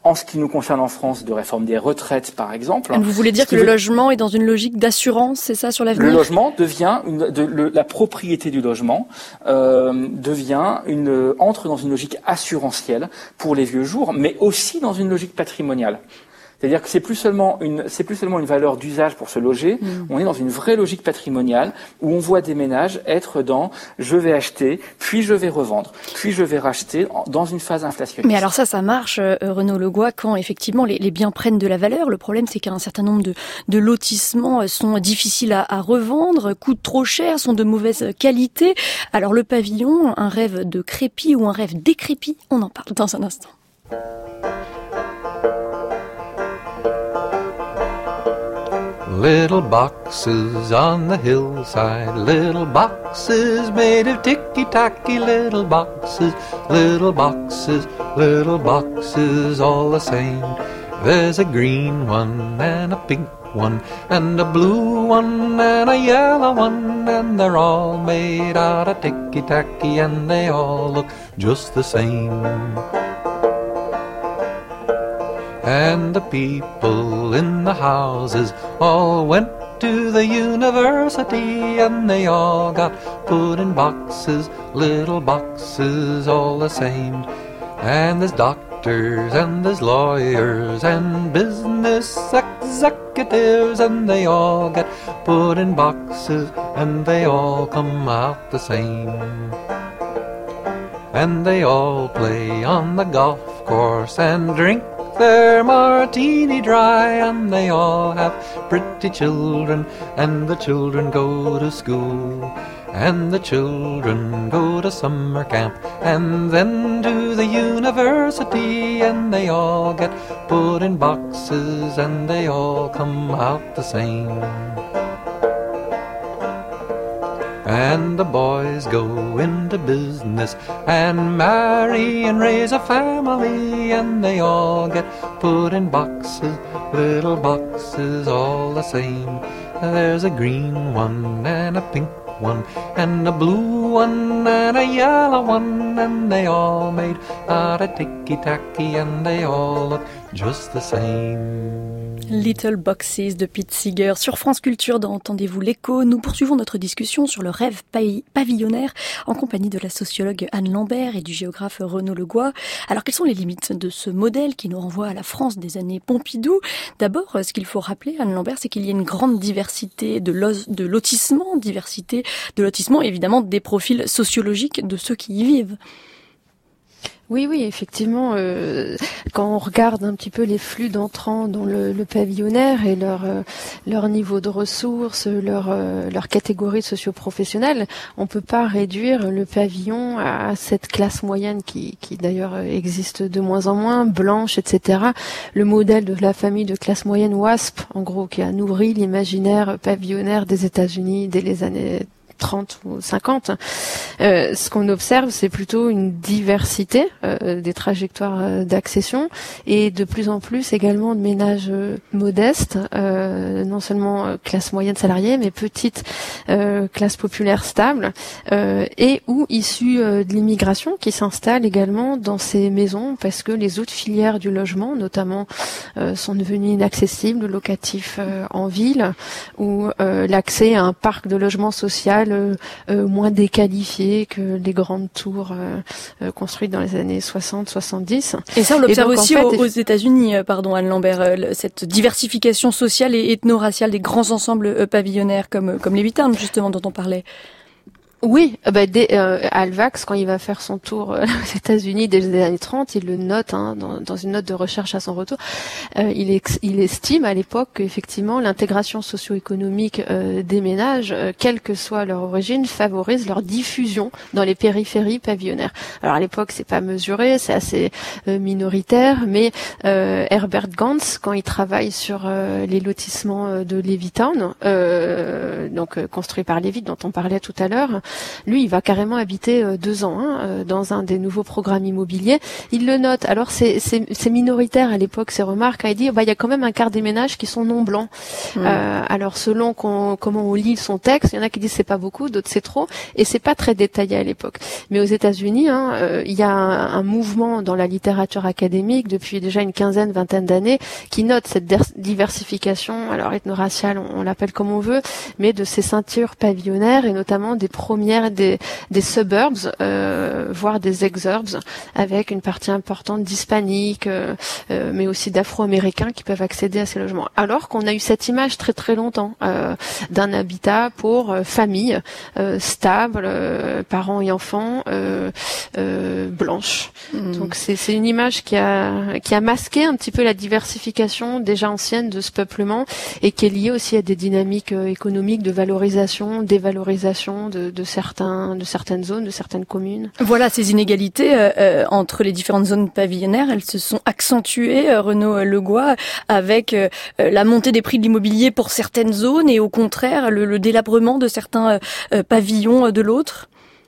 S4: en ce qui nous concerne en France, de réforme des retraites, par exemple.
S1: Vous voulez dire que le veut... logement est dans une logique d'assurance, c'est ça, sur l'avenir ?
S4: Le logement devient une, de, le, la propriété du logement euh, devient une entre dans une logique assurantielle pour les vieux jours, mais aussi dans une logique patrimoniale. C'est-à-dire que c'est plus seulement une, c'est plus seulement une valeur d'usage pour se loger. Mmh. On est dans une vraie logique patrimoniale où on voit des ménages être dans je vais acheter, puis je vais revendre, puis je vais racheter dans une phase inflationniste.
S1: Mais alors ça, ça marche, euh, Renaud Legoix, quand effectivement les, les biens prennent de la valeur. Le problème, c'est qu'un certain nombre de, de lotissements sont difficiles à, à revendre, coûtent trop cher, sont de mauvaise qualité. Alors le pavillon, un rêve de crépi ou un rêve décrépit, on en parle dans un instant.
S9: Little boxes on the hillside, little boxes made of ticky-tacky, little boxes, little boxes, little boxes all the same. There's a green one and a pink one and a blue one and a yellow one, and they're all made out of ticky-tacky and they all look just the same. And the people in the houses all went to the university, and they all got put in boxes, little boxes all the same. And there's doctors and there's lawyers and business executives, and they all get put in boxes and they all come out the same. And they all play on the golf course and drink their martini dry, and they all have pretty children, and the children go to school, and the children go to summer camp, and then to the university, and they all get put in boxes and they all come out the same. And the boys go into business and marry and raise a family, and they all get put in boxes, little boxes all the same. There's a green one and a pink one and a blue one and a yellow one, and they all made out of ticky-tacky and they all look just the same.
S1: Little Boxes de Pete Seeger. Sur France Culture, dans Entendez-vous l'écho, nous poursuivons notre discussion sur le rêve pavillonnaire en compagnie de la sociologue Anne Lambert et du géographe Renaud Legoix. Alors, quelles sont les limites de ce modèle qui nous renvoie à la France des années Pompidou ? D'abord, ce qu'il faut rappeler, Anne Lambert, c'est qu'il y a une grande diversité de, lo- de lotissements, diversité de lotissements, évidemment des profils sociologiques de ceux qui y vivent.
S3: Oui, oui, effectivement, euh, quand on regarde un petit peu les flux d'entrants dans le, le pavillonnaire et leur euh, leur niveau de ressources, leur euh, leur catégorie socio-professionnelle, on peut pas réduire le pavillon à cette classe moyenne qui qui d'ailleurs existe de moins en moins, blanche, et cetera. Le modèle de la famille de classe moyenne WASP, en gros, qui a nourri l'imaginaire pavillonnaire des États-Unis dès les années trente ou cinquante. Euh, ce qu'on observe, c'est plutôt une diversité euh, des trajectoires euh, d'accession et de plus en plus également de ménages euh, modestes, euh, non seulement euh, classe moyenne salariée, mais petite euh, classe populaire stable, euh, et ou issus euh, de l'immigration qui s'installent également dans ces maisons parce que les autres filières du logement, notamment, euh, sont devenues inaccessibles, locatifs euh, en ville, ou euh, l'accès à un parc de logement social Euh, euh, moins déqualifiées que les grandes tours euh, euh, construites dans les années soixante soixante-dix.
S1: Et ça, on l'observe donc, aussi en fait, aux, aux
S3: eff...
S1: États-Unis, euh, pardon, Anne Lambert, euh, cette diversification sociale et ethno-raciale des grands ensembles euh, pavillonnaires comme, comme les huit Armes, justement, dont on parlait.
S3: Oui, bah, dès, euh, Alvax, quand il va faire son tour euh, aux États-Unis dès les années trente, il le note hein, dans, dans une note de recherche à son retour. Euh, il, ex, il estime à l'époque qu'effectivement l'intégration socio-économique euh, des ménages, euh, quelle que soit leur origine, favorise leur diffusion dans les périphéries pavillonnaires. Alors à l'époque, c'est pas mesuré, c'est assez euh, minoritaire, mais euh, Herbert Gans, quand il travaille sur euh, les lotissements de Levittown, euh, donc euh, construits par Levitt, dont on parlait tout à l'heure, lui, il va carrément habiter euh, deux ans hein, dans un des nouveaux programmes immobiliers. Il le note. Alors c'est, c'est, c'est minoritaire à l'époque ces remarques. Il dit bah il y a quand même un quart des ménages qui sont non blancs. Mmh. Euh, alors selon qu'on, comment on lit son texte, il y en a qui disent c'est pas beaucoup, d'autres c'est trop, et c'est pas très détaillé à l'époque. Mais aux États-Unis, hein, euh, il y a un, un mouvement dans la littérature académique depuis déjà une quinzaine, vingtaine d'années qui note cette diversification, alors ethno-raciale, on, on l'appelle comme on veut, mais de ces ceintures pavillonnaires et notamment des premières, des, des suburbs, euh, voire des exurbs, avec une partie importante d'hispaniques, euh, euh, mais aussi d'afro-américains qui peuvent accéder à ces logements. Alors qu'on a eu cette image très très longtemps euh, d'un habitat pour euh, famille euh, stable, euh, parents et enfants, euh, euh, blanches. Mmh. Donc c'est, c'est une image qui a qui a masqué un petit peu la diversification déjà ancienne de ce peuplement et qui est liée aussi à des dynamiques euh, économiques de valorisation, dévalorisation de, de certains de certaines zones, de certaines communes.
S1: Voilà, ces inégalités euh, entre les différentes zones pavillonnaires, elles se sont accentuées, euh, Renaud Legoix, avec euh, la montée des prix de l'immobilier pour certaines zones et au contraire le, le délabrement de certains euh, pavillons de l'autre.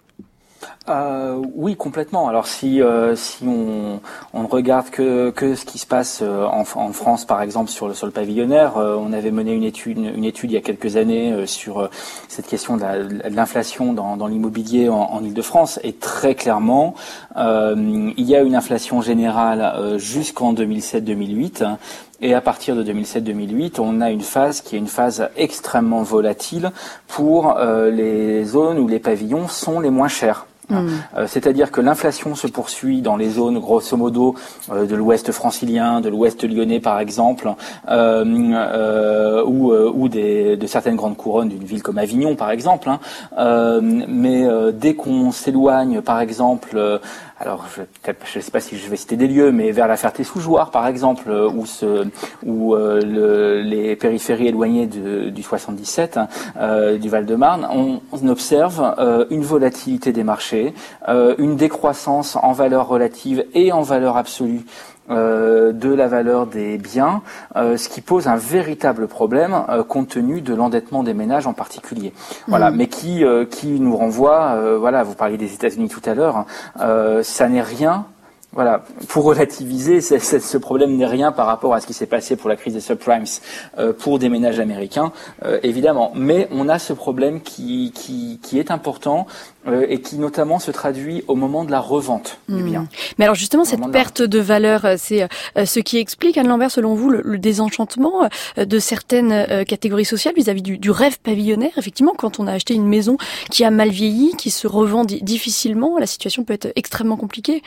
S4: Euh, oui, complètement. Alors si euh, si on on ne regarde que que ce qui se passe euh, en, en France, par exemple, sur le sur le pavillonnaire, euh, on avait mené une étude une, une étude il y a quelques années euh, sur euh, cette question de, la, de l'inflation dans dans l'immobilier en, en Île-de-France, et très clairement, euh, il y a une inflation générale euh, jusqu'en deux mille sept deux mille huit. Hein, et à partir de deux mille sept deux mille huit, on a une phase qui est une phase extrêmement volatile pour euh, les zones où les pavillons sont les moins chers. Mmh. Euh, c'est-à-dire que l'inflation se poursuit dans les zones grosso modo euh, de l'ouest francilien, de l'ouest lyonnais par exemple, euh, euh, ou, euh, ou des, de certaines grandes couronnes d'une ville comme Avignon par exemple. Hein. Euh, mais euh, dès qu'on s'éloigne par exemple, euh, alors je ne sais pas si je vais citer des lieux, mais vers la Ferté-sous-Jouarre par exemple, euh, où, ce, où euh, le, les périphéries éloignées de, du soixante-dix-sept, hein, euh, du Val-de-Marne, on, on observe euh, une volatilité des marchés, Euh, une décroissance en valeur relative et en valeur absolue euh, de la valeur des biens, euh, ce qui pose un véritable problème euh, compte tenu de l'endettement des ménages en particulier. Voilà, mmh. mais qui euh, qui nous renvoie, euh, voilà, vous parliez des États-Unis tout à l'heure, euh, ça n'est rien. Voilà, pour relativiser, c'est, c'est, ce problème n'est rien par rapport à ce qui s'est passé pour la crise des subprimes euh, pour des ménages américains, euh, évidemment. Mais on a ce problème qui qui, qui est important euh, et qui notamment se traduit au moment de la revente mmh. du bien.
S1: Mais alors justement, cette perte de, de valeur, c'est euh, ce qui explique, Anne Lambert, selon vous, le, le désenchantement euh, de certaines euh, catégories sociales vis-à-vis du, du rêve pavillonnaire. Effectivement, quand on a acheté une maison qui a mal vieilli, qui se revend di- difficilement, la situation peut être extrêmement compliquée.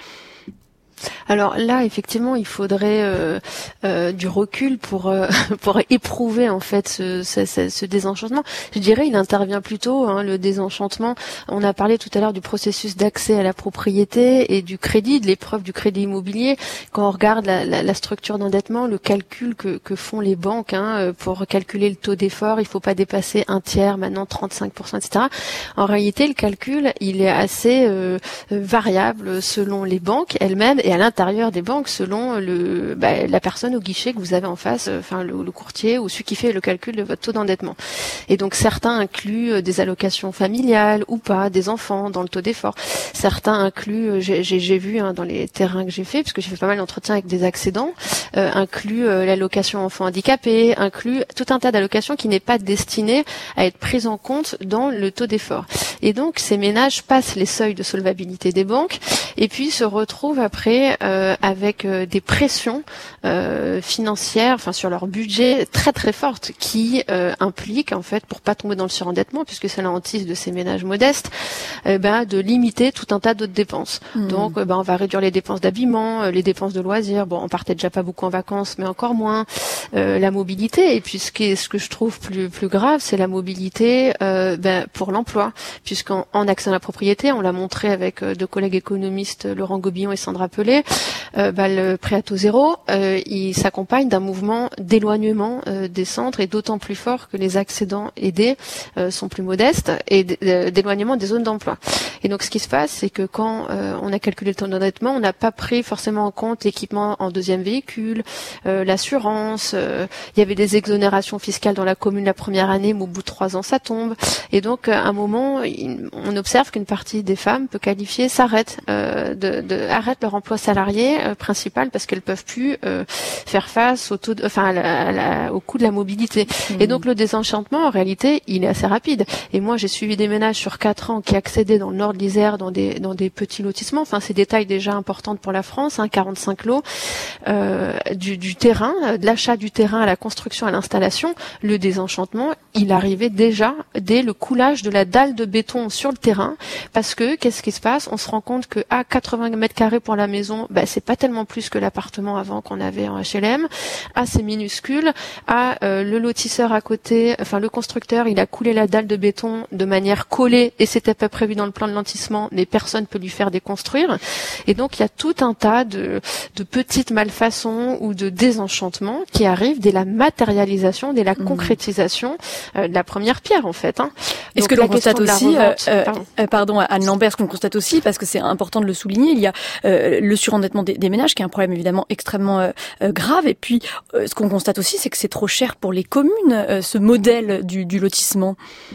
S3: Alors là, effectivement, il faudrait euh, euh, du recul pour euh, pour éprouver en fait ce, ce, ce, ce désenchantement. Je dirais, il intervient plutôt hein, le désenchantement. On a parlé tout à l'heure du processus d'accès à la propriété et du crédit, de l'épreuve du crédit immobilier. Quand on regarde la, la, la structure d'endettement, le calcul que, que font les banques hein, pour calculer le taux d'effort, il faut pas dépasser un tiers, maintenant trente-cinq pour cent, et cetera. En réalité, le calcul, il est assez euh, variable selon les banques elles-mêmes. Et à l'intérieur des banques, selon le bah, la personne au guichet que vous avez en face, enfin le, le courtier ou celui qui fait le calcul de votre taux d'endettement. Et donc certains incluent des allocations familiales ou pas, des enfants dans le taux d'effort. Certains incluent, j'ai, j'ai, j'ai vu hein, dans les terrains que j'ai fait, parce que j'ai fait pas mal d'entretiens avec des accédants, euh, incluent euh, l'allocation enfant handicapé, incluent tout un tas d'allocations qui n'est pas destinées à être prises en compte dans le taux d'effort. Et donc ces ménages passent les seuils de solvabilité des banques et puis se retrouvent après Euh, avec euh, des pressions euh, financières, enfin sur leur budget très très fortes, qui euh, impliquent en fait, pour pas tomber dans le surendettement, puisque c'est la hantise de ces ménages modestes, euh, ben de limiter tout un tas d'autres dépenses. Mmh. Donc, euh, ben on va réduire les dépenses d'habillement, euh, les dépenses de loisirs. Bon, on partait déjà pas beaucoup en vacances, mais encore moins euh, la mobilité. Et puis ce qui est, ce que je trouve plus plus grave, c'est la mobilité euh, ben, pour l'emploi, puisqu'en en accès à la propriété, on l'a montré avec euh, deux collègues économistes, Laurent Gobillon et Sandra Pelé. contrôlée, euh, bah, le prêt à taux zéro, euh, il s'accompagne d'un mouvement d'éloignement euh, des centres, et d'autant plus fort que les accédants aidés euh, sont plus modestes, et d'éloignement des zones d'emploi. Et donc ce qui se passe, c'est que quand euh, on a calculé le taux d'endettement, on n'a pas pris forcément en compte l'équipement en deuxième véhicule, euh, l'assurance, euh, il y avait des exonérations fiscales dans la commune la première année, mais au bout de trois ans ça tombe. Et donc à un moment, on observe qu'une partie des femmes peut qualifier, s'arrête, euh, de, de, arrête leur emploi salarié euh, principal parce qu'elles peuvent plus euh, faire face au taux, de, enfin à la, à la, au coût de la mobilité. Mmh. Et donc le désenchantement, en réalité, il est assez rapide. Et moi, j'ai suivi des ménages sur quatre ans qui accédaient dans le nord de l'Isère, dans des dans des petits lotissements. Enfin, c'est des tailles déjà importantes pour la France, hein, quarante-cinq lots, euh, du, du terrain, de l'achat du terrain à la construction, à l'installation. Le désenchantement, il arrivait déjà dès le coulage de la dalle de béton sur le terrain, parce que qu'est-ce qui se passe? On se rend compte que à quatre-vingts mètres carrés pour la maison, bah, c'est pas tellement plus que l'appartement avant qu'on avait en H L M. À c'est minuscule. À euh, le lotisseur à côté, enfin le constructeur, il a coulé la dalle de béton de manière collée et c'était pas prévu dans le plan de lotissement, mais personne peut lui faire déconstruire. Et donc il y a tout un tas de, de petites malfaçons ou de désenchantements qui arrivent dès la matérialisation, dès la mmh. concrétisation euh, de la première pierre en fait. Hein.
S1: Est-ce que l'on constate aussi, euh, euh, pardon. Euh, pardon Anne Lambert, ce qu'on constate aussi, parce que c'est important de le souligner, il y a euh, le surendettement des, des ménages qui est un problème évidemment extrêmement euh, grave, et puis euh, ce qu'on constate aussi, c'est que c'est trop cher pour les communes, euh, ce modèle du, du lotissement.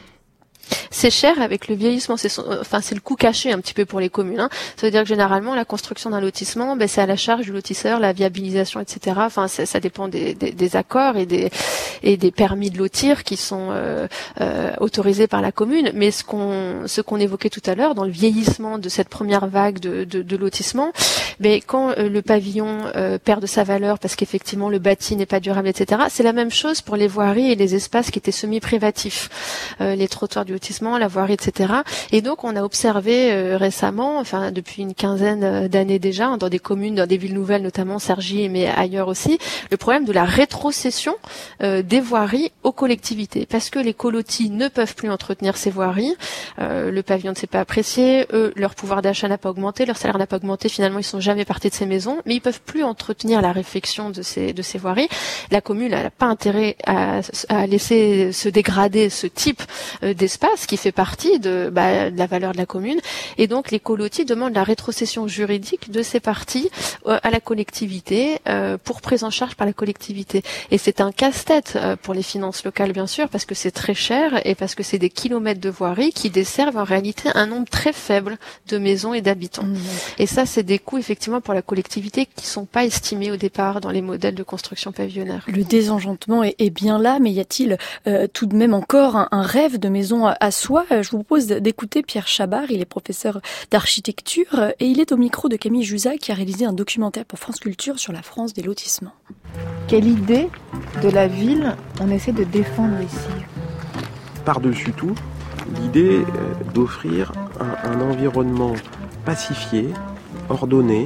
S3: C'est cher avec le vieillissement, c'est son, enfin c'est le coût caché un petit peu pour les communes. Hein. Ça veut dire que généralement la construction d'un lotissement, ben c'est à la charge du lotisseur, la viabilisation, et cetera. Enfin ça, ça dépend des, des, des accords et des et des permis de lotir qui sont euh, euh, autorisés par la commune. Mais ce qu'on ce qu'on évoquait tout à l'heure dans le vieillissement de cette première vague de, de, de lotissement, ben quand euh, le pavillon euh, perd de sa valeur parce qu'effectivement le bâti n'est pas durable, et cetera. C'est la même chose pour les voiries et les espaces qui étaient semi-privatifs, euh, les trottoirs du lotissement, la voirie, et cetera. Et donc, on a observé euh, récemment, enfin depuis une quinzaine d'années déjà, dans des communes, dans des villes nouvelles, notamment Cergy, mais ailleurs aussi, le problème de la rétrocession euh, des voiries aux collectivités, parce que les colotis ne peuvent plus entretenir ces voiries. Euh, le pavillon ne s'est pas apprécié, eux, leur pouvoir d'achat n'a pas augmenté, leur salaire n'a pas augmenté. Finalement, ils sont jamais partis de ces maisons, mais ils peuvent plus entretenir la réfection de ces de ces voiries. La commune n'a pas intérêt à, à laisser se dégrader ce type euh, d'espace qui fait partie de, bah, de la valeur de la commune, et donc les colotis demandent la rétrocession juridique de ces parties euh, à la collectivité euh, pour prise en charge par la collectivité. Et c'est un casse-tête euh, pour les finances locales bien sûr, parce que c'est très cher et parce que c'est des kilomètres de voirie qui desservent en réalité un nombre très faible de maisons et d'habitants. Mmh. Et ça, c'est des coûts effectivement pour la collectivité qui sont pas estimés au départ dans les modèles de construction pavillonnaire.
S1: Le désenchantement est, est bien là, mais y a-t-il euh, tout de même encore un, un rêve de maison à soi? Je vous propose d'écouter Pierre Chabard, il est professeur d'architecture et il est au micro de Camille Juzac qui a réalisé un documentaire pour France Culture sur la France des lotissements.
S10: Quelle idée de la ville on essaie de défendre ici?
S11: Par-dessus tout, l'idée d'offrir un, un environnement pacifié, ordonné,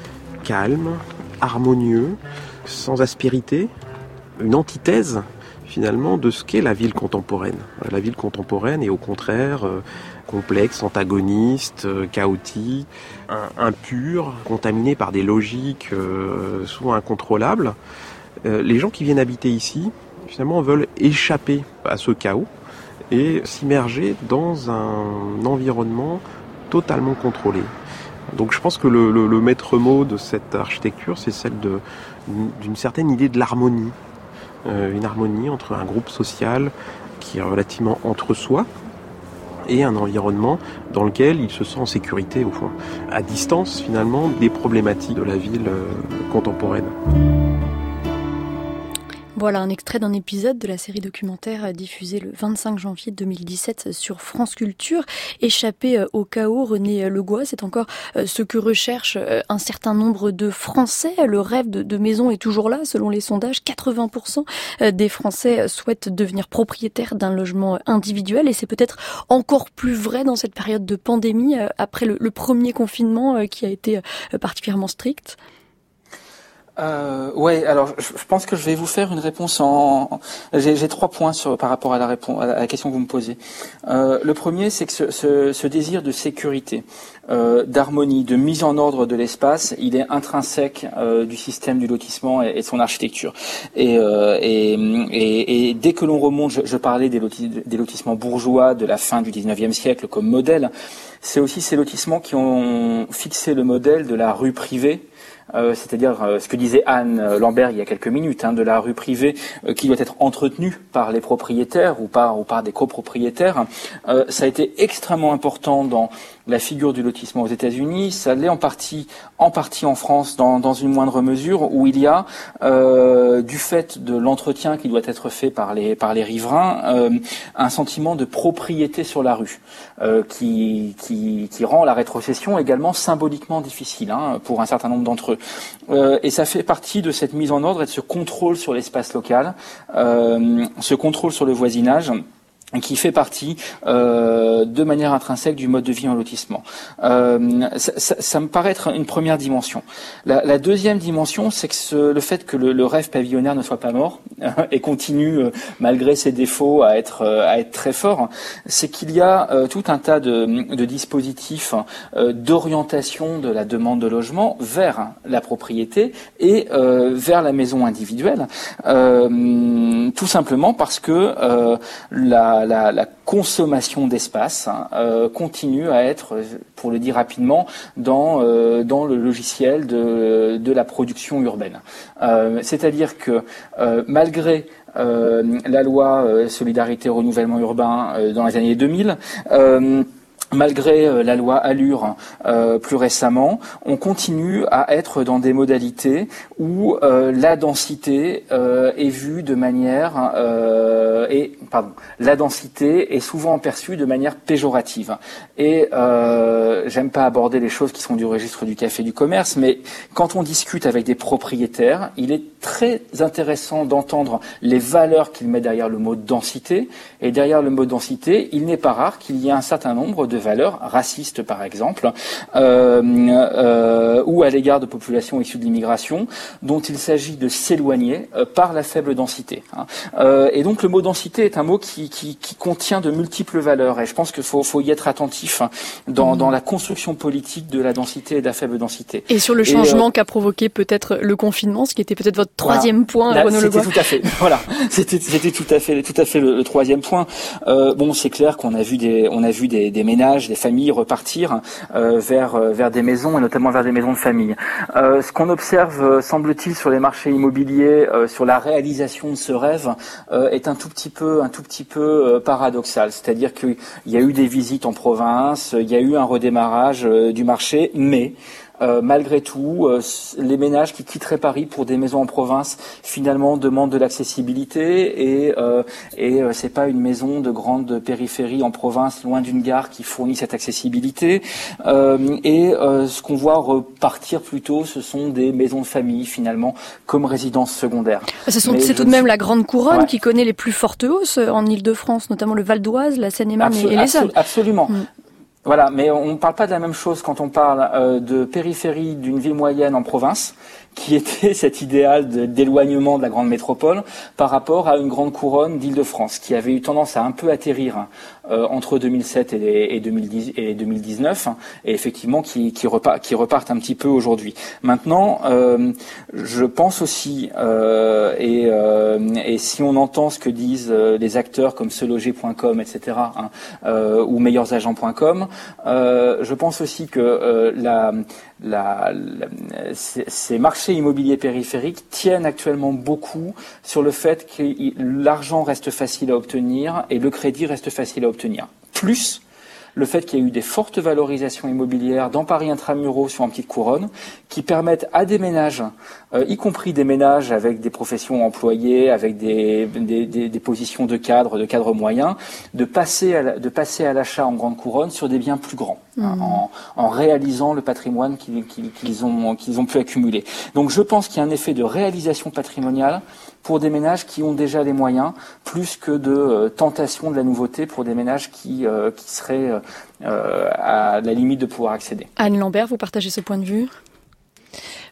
S11: calme, harmonieux, sans aspérité, une antithèse finalement de ce qu'est la ville contemporaine. La ville contemporaine est au contraire euh, complexe, antagoniste, euh, chaotique, un, impure, contaminée par des logiques euh, souvent incontrôlables. Euh, les gens qui viennent habiter ici, finalement, veulent échapper à ce chaos et s'immerger dans un environnement totalement contrôlé. Donc je pense que le, le, le maître mot de cette architecture, c'est celle de, d'une certaine idée de l'harmonie. Une harmonie entre un groupe social qui est relativement entre soi et un environnement dans lequel il se sent en sécurité, au fond, à distance finalement des problématiques de la ville contemporaine.
S1: Voilà un extrait d'un épisode de la série documentaire diffusée le vingt-cinq janvier deux mille dix-sept sur France Culture. Échapper au chaos, René Legois, c'est encore ce que recherche un certain nombre de Français. Le rêve de, de maison est toujours là, selon les sondages. quatre-vingts pour cent des Français souhaitent devenir propriétaires d'un logement individuel et c'est peut-être encore plus vrai dans cette période de pandémie, après le, le premier confinement qui a été particulièrement strict.
S4: Euh, ouais, alors je, je pense que je vais vous faire une réponse en. J'ai, j'ai trois points sur, par rapport à la réponse, à la question que vous me posez. Euh, le premier, c'est que ce, ce, ce désir de sécurité, euh, d'harmonie, de mise en ordre de l'espace, il est intrinsèque euh, du système du lotissement et, et de son architecture. Et, euh, et, et, et dès que l'on remonte, je, je parlais des, lotis, des lotissements bourgeois de la fin du dix-neuvième siècle comme modèle. C'est aussi ces lotissements qui ont fixé le modèle de la rue privée. Euh, c'est-à-dire euh, ce que disait Anne Lambert il y a quelques minutes, hein, de la rue privée euh, qui doit être entretenue par les propriétaires ou par ou par des copropriétaires. Euh, ça a été extrêmement important dans la figure du lotissement aux États-Unis. Ça l'est en partie, en partie en France, dans, dans une moindre mesure, où il y a, euh, du fait de l'entretien qui doit être fait par les par les riverains, euh, un sentiment de propriété sur la rue, euh, qui qui qui rend la rétrocession également symboliquement difficile, hein, pour un certain nombre d'entre eux. Euh, et ça fait partie de cette mise en ordre et de ce contrôle sur l'espace local, euh, ce contrôle sur le voisinage, qui fait partie euh, de manière intrinsèque du mode de vie en lotissement. Euh, ça, ça, ça me paraît être une première dimension. La, la deuxième dimension, c'est que ce, le fait que le, le rêve pavillonnaire ne soit pas mort euh, et continue, euh, malgré ses défauts, à être euh, à être très fort, c'est qu'il y a euh, tout un tas de, de dispositifs euh, d'orientation de la demande de logement vers la propriété et euh, vers la maison individuelle, euh, tout simplement parce que euh, la La, la consommation d'espace hein, euh, continue à être, pour le dire rapidement, dans euh, dans le logiciel de de la production urbaine. Euh, c'est-à-dire que euh, malgré euh, la loi euh, Solidarité Renouvellement Urbain euh, dans les années deux mille, euh, malgré euh, la loi Allure euh, plus récemment, on continue à être dans des modalités où euh, la densité euh, est vue de manière euh, et pardon, la densité est souvent perçue de manière péjorative. Et euh, j'aime pas aborder les choses qui sont du registre du café du commerce, mais quand on discute avec des propriétaires, il est très intéressant d'entendre les valeurs qu'il met derrière le mot densité. Et derrière le mot densité, il n'est pas rare qu'il y ait un certain nombre de valeurs racistes, par exemple, euh, euh, ou à l'égard de populations issues de l'immigration, dont il s'agit de s'éloigner euh, par la faible densité. Hein. Euh, et donc le mot densité est un mot qui, qui, qui contient de multiples valeurs, et je pense qu'il faut, faut y être attentif hein, dans, mmh. dans la construction politique de la densité et de la faible densité.
S1: Et sur le changement euh, qu'a provoqué peut-être le confinement, ce qui était peut-être votre troisième voilà. point,
S4: Là,
S1: Renaud
S4: Legoy.
S1: C'était
S4: tout à fait, voilà, c'était, c'était tout à fait, tout à fait le, le troisième point. Euh, bon, c'est clair qu'on a vu des, on a vu des, des ménages, des familles repartir euh, vers euh, vers des maisons et notamment vers des maisons de famille. Euh, ce qu'on observe, euh, semble-t-il, sur les marchés immobiliers, euh, sur la réalisation de ce rêve, euh, est un tout petit peu, un tout petit peu euh, paradoxal. C'est-à-dire qu'il y a eu des visites en province, il y a eu un redémarrage euh, du marché, mais Euh, malgré tout, euh, les ménages qui quitteraient Paris pour des maisons en province finalement demandent de l'accessibilité et euh, et euh, c'est pas une maison de grande périphérie en province loin d'une gare qui fournit cette accessibilité. Euh, et euh, ce qu'on voit repartir plutôt, ce sont des maisons de famille finalement comme résidences secondaires.
S1: Ce sont, c'est tout de même la grande couronne ouais. qui connaît les plus fortes hausses en Île-de-France, notamment le Val d'Oise, la Seine-et-Marne Absol- et les Alpes.
S4: Absolument.
S1: Mm.
S4: Voilà, mais on ne parle pas de la même chose quand on parle euh, de périphérie d'une ville moyenne en province, qui était cet idéal de, d'éloignement de la grande métropole, par rapport à une grande couronne d'Île-de-France, qui avait eu tendance à un peu atterrir euh, entre deux mille sept et, les, et, deux mille dix, et deux mille dix-neuf, et effectivement qui, qui, repart, qui repartent un petit peu aujourd'hui. Maintenant, euh, je pense aussi, euh, et, euh, et si on entend ce que disent euh, les acteurs comme seloger point com, et cetera, hein, euh, ou meilleurs agents point com, euh, je pense aussi que euh, la, la, la, ces, ces marchés immobiliers périphériques tiennent actuellement beaucoup sur le fait que l'argent reste facile à obtenir et le crédit reste facile à obtenir. Plus le fait qu'il y a eu des fortes valorisations immobilières dans Paris intramuros sur en petite couronne qui permettent à des ménages, euh, y compris des ménages avec des professions employées, avec des, des, des, des positions de cadre, de cadre moyen, de passer à la, de passer à l'achat en grande couronne sur des biens plus grands, mmh. hein, en, en réalisant le patrimoine qu'ils, qu'ils, qu'ils ont, qu'ils ont pu accumuler. Donc je pense qu'il y a un effet de réalisation patrimoniale pour des ménages qui ont déjà les moyens, plus que de euh, tentation de la nouveauté pour des ménages qui, euh, qui seraient euh, à la limite de pouvoir accéder.
S1: Anne Lambert, vous partagez ce point de vue ?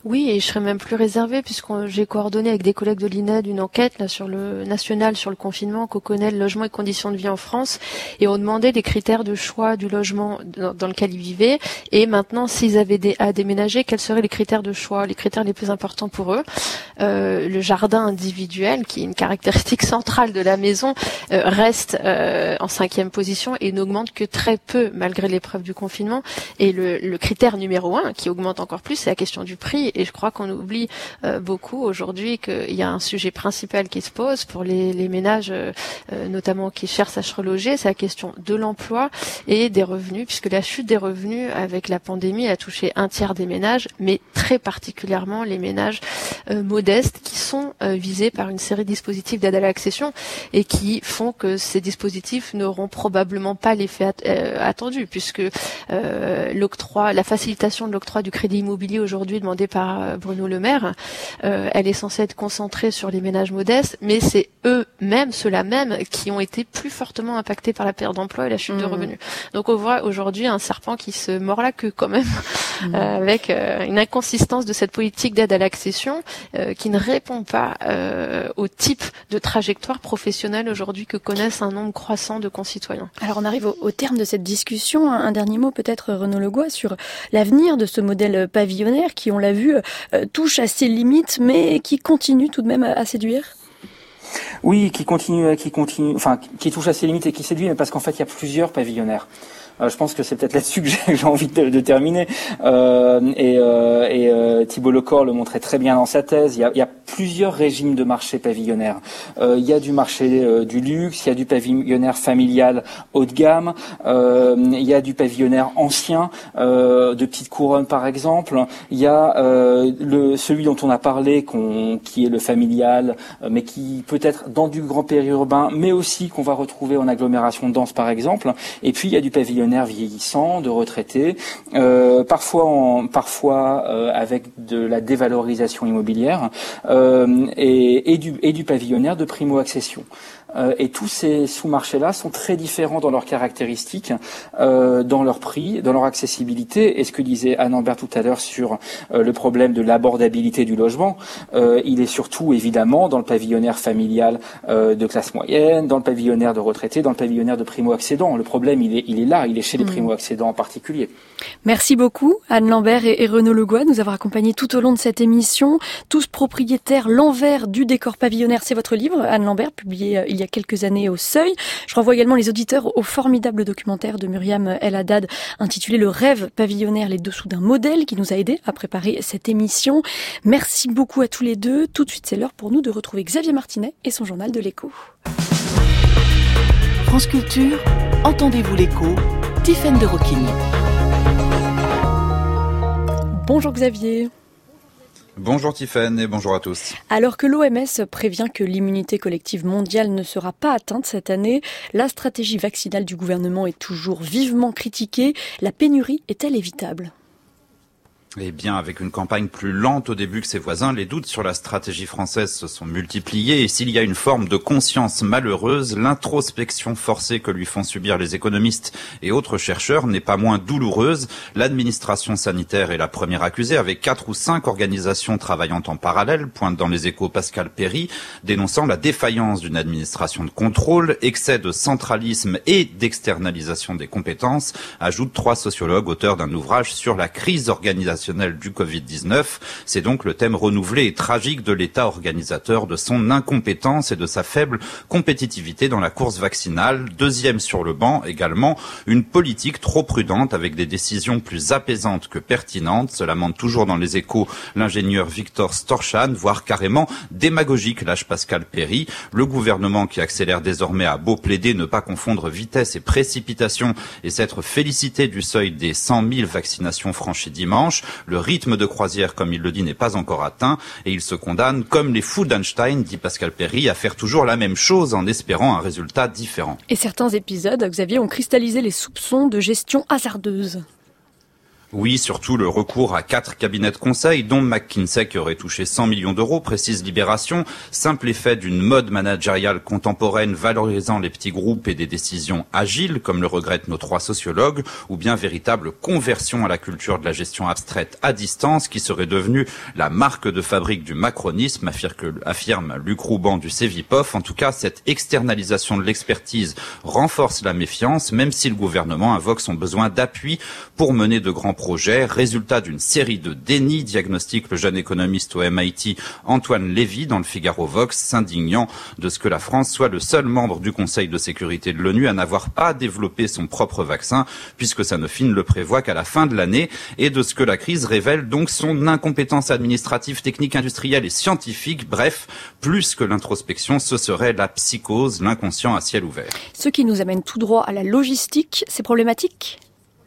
S3: Oui, et je serais même plus réservée puisque j'ai coordonné avec des collègues de l'I N E D une enquête là sur le national sur le confinement, qu'on connaît le logement et conditions de vie en France, et on demandait des critères de choix du logement dans, dans lequel ils vivaient, et maintenant s'ils avaient des, à déménager, quels seraient les critères de choix, les critères les plus importants pour eux. Euh, le jardin individuel, qui est une caractéristique centrale de la maison, euh, reste euh, en cinquième position et n'augmente que très peu malgré l'épreuve du confinement. Et le, le critère numéro un qui augmente encore plus, c'est la question du prix. Et je crois qu'on oublie euh, beaucoup aujourd'hui qu'il y a un sujet principal qui se pose pour les, les ménages, euh, notamment qui cherchent à se reloger, c'est la question de l'emploi et des revenus, puisque la chute des revenus avec la pandémie a touché un tiers des ménages, mais très particulièrement les ménages euh, modestes qui sont euh, visés par une série de dispositifs d'aide à l'accession et qui font que ces dispositifs n'auront probablement pas l'effet at- euh, attendu, puisque euh, l'octroi, la facilitation de l'octroi du crédit immobilier aujourd'hui demandée par Bruno Le Maire, euh, elle est censée être concentrée sur les ménages modestes, mais c'est eux-mêmes, ceux-là même, qui ont été plus fortement impactés par la perte d'emploi et la chute mmh. de revenus. Donc on voit aujourd'hui un serpent qui se mord la queue quand même, mmh. euh, avec euh, une inconsistance de cette politique d'aide à l'accession euh, qui ne répond pas euh, au type de trajectoire professionnelle aujourd'hui que connaissent un nombre croissant de concitoyens.
S1: Alors on arrive au, au terme de cette discussion. Un, un dernier mot peut-être, Renaud Legoy, sur l'avenir de ce modèle pavillonnaire qui, on l'a vu, euh, touche à ses limites, mais qui continue tout de même à, à séduire.
S4: Oui, qui continue, qui continue, enfin, qui touche à ses limites et qui séduit, mais parce qu'en fait, il y a plusieurs pavillonnaires. Euh, je pense que c'est peut-être là-dessus que j'ai, j'ai envie de, de terminer. Euh, et euh, et euh, Thibault Lecor le montrait très bien dans sa thèse. Il y a, il y a plusieurs régimes de marché pavillonnaire. Euh, il y a du marché euh, du luxe, il y a du pavillonnaire familial haut de gamme, euh, il y a du pavillonnaire ancien, euh, de petite couronne par exemple. Il y a euh, le celui dont on a parlé, qu'on, qui est le familial, euh, mais qui peut être dans du grand périurbain, mais aussi qu'on va retrouver en agglomération dense par exemple. Et puis il y a du pavillonnaire vieillissant, de retraités, euh, parfois en, parfois euh, avec de la dévalorisation immobilière, euh, et, et du et du pavillonnaire de primo-accession. Euh, et tous ces sous-marchés-là sont très différents dans leurs caractéristiques, euh, dans leur prix, dans leur accessibilité. Et ce que disait Anne Lambert tout à l'heure sur euh, le problème de l'abordabilité du logement, euh, il est surtout évidemment dans le pavillonnaire familial euh, de classe moyenne, dans le pavillonnaire de retraités, dans le pavillonnaire de primo-accédants. Le problème, il est, il est là, il est chez les mmh. primo-accédants en particulier.
S1: Merci beaucoup Anne Lambert et, et Renaud Legoy de nous avoir accompagnés tout au long de cette émission. Tous propriétaires, l'envers du décor pavillonnaire, c'est votre livre, Anne Lambert, publié euh, il y a quelques années au Seuil. Je renvoie également les auditeurs au formidable documentaire de Myriam El Haddad intitulé Le rêve pavillonnaire, les dessous d'un modèle, qui nous a aidés à préparer cette émission. Merci beaucoup à tous les deux. Tout de suite, c'est l'heure pour nous de retrouver Xavier Martinet et son journal de l'écho.
S12: France Culture, entendez-vous l'écho, Tiffaine de Roquigny.
S1: Bonjour Xavier.
S13: Bonjour Tiffaine et bonjour à tous.
S1: Alors que l'O M S prévient que l'immunité collective mondiale ne sera pas atteinte cette année, la stratégie vaccinale du gouvernement est toujours vivement critiquée. La pénurie est-elle évitable ?
S13: Eh bien, avec une campagne plus lente au début que ses voisins, les doutes sur la stratégie française se sont multipliés et s'il y a une forme de conscience malheureuse, l'introspection forcée que lui font subir les économistes et autres chercheurs n'est pas moins douloureuse. L'administration sanitaire est la première accusée avec quatre ou cinq organisations travaillant en parallèle, pointe dans les Échos Pascal Perry, dénonçant la défaillance d'une administration de contrôle, excès de centralisme et d'externalisation des compétences, ajoutent trois sociologues auteurs d'un ouvrage sur la crise organisationnelle du covid dix-neuf. C'est donc le thème renouvelé et tragique de l'État organisateur, de son incompétence et de sa faible compétitivité dans la course vaccinale. Deuxième sur le banc également, une politique trop prudente avec des décisions plus apaisantes que pertinentes. Cela monte toujours dans les Échos l'ingénieur Victor Storchan, voire carrément démagogique, lâche Pascal Perry. Le gouvernement qui accélère désormais a beau plaider ne pas confondre vitesse et précipitation et s'être félicité du seuil des cent mille vaccinations franchies dimanche. Le rythme de croisière, comme il le dit, n'est pas encore atteint et il se condamne, comme les fous d'Einstein, dit Pascal Perry, à faire toujours la même chose en espérant un résultat différent.
S1: Et certains épisodes, Xavier, ont cristallisé les soupçons de gestion hasardeuse.
S13: Oui, surtout le recours à quatre cabinets de conseil, dont McKinsey qui aurait touché cent millions d'euros, précise Libération. Simple effet d'une mode managériale contemporaine valorisant les petits groupes et des décisions agiles, comme le regrettent nos trois sociologues, ou bien véritable conversion à la culture de la gestion abstraite à distance, qui serait devenue la marque de fabrique du macronisme, affirme Luc Rouban du Cevipof. En tout cas, cette externalisation de l'expertise renforce la méfiance, même si le gouvernement invoque son besoin d'appui pour mener de grands projet, résultat d'une série de dénis, diagnostique le jeune économiste au M I T Antoine Lévy dans le Figaro Vox, s'indignant de ce que la France soit le seul membre du Conseil de sécurité de l'ONU à n'avoir pas développé son propre vaccin, puisque Sanofi ne le prévoit qu'à la fin de l'année, et de ce que la crise révèle donc son incompétence administrative, technique, industrielle et scientifique. Bref, plus que l'introspection, ce serait la psychose, l'inconscient à ciel ouvert.
S1: Ce qui nous amène tout droit à la logistique, c'est problématique ?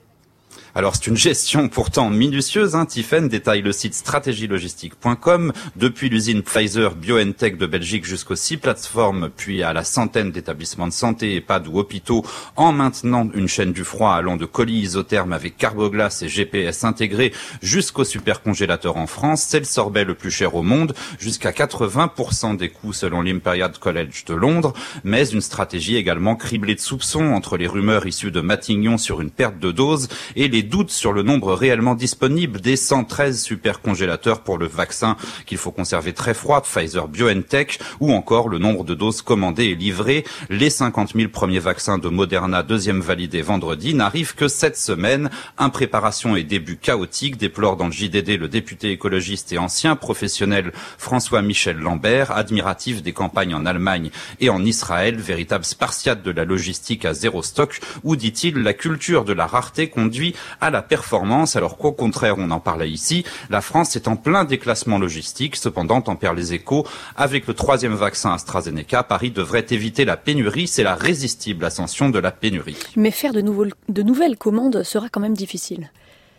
S13: Alors c'est une gestion pourtant minutieuse, hein. Tiffen détaille le site stratégie logistique point com. Depuis l'usine Pfizer BioNTech de Belgique jusqu'aux six plateformes, puis à la centaine d'établissements de santé, EHPAD ou hôpitaux, en maintenant une chaîne du froid allant de colis isothermes avec carboglace et G P S intégrés jusqu'au supercongélateur en France, c'est le sorbet le plus cher au monde, jusqu'à quatre-vingts pour cent des coûts selon l'Imperial College de Londres, mais une stratégie également criblée de soupçons entre les rumeurs issues de Matignon sur une perte de dose et les doutes sur le nombre réellement disponible des cent treize supercongélateurs pour le vaccin qu'il faut conserver très froid, Pfizer BioNTech, ou encore le nombre de doses commandées et livrées. Les cinquante mille premiers vaccins de Moderna, deuxième validé vendredi, n'arrivent que cette semaine. Impréparation et début chaotique, déplore dans le J D D le député écologiste et ancien professionnel François-Michel Lambert, admiratif des campagnes en Allemagne et en Israël, véritable spartiate de la logistique à zéro stock, où, dit-il, la culture de la rareté conduit à la performance, alors qu'au contraire, on en parlait ici, la France est en plein déclassement logistique. Cependant, en perd les échos, avec le troisième vaccin AstraZeneca, Paris devrait éviter la pénurie. C'est la résistible ascension de la pénurie.
S1: Mais faire de, nouveau, de nouvelles commandes sera quand même difficile.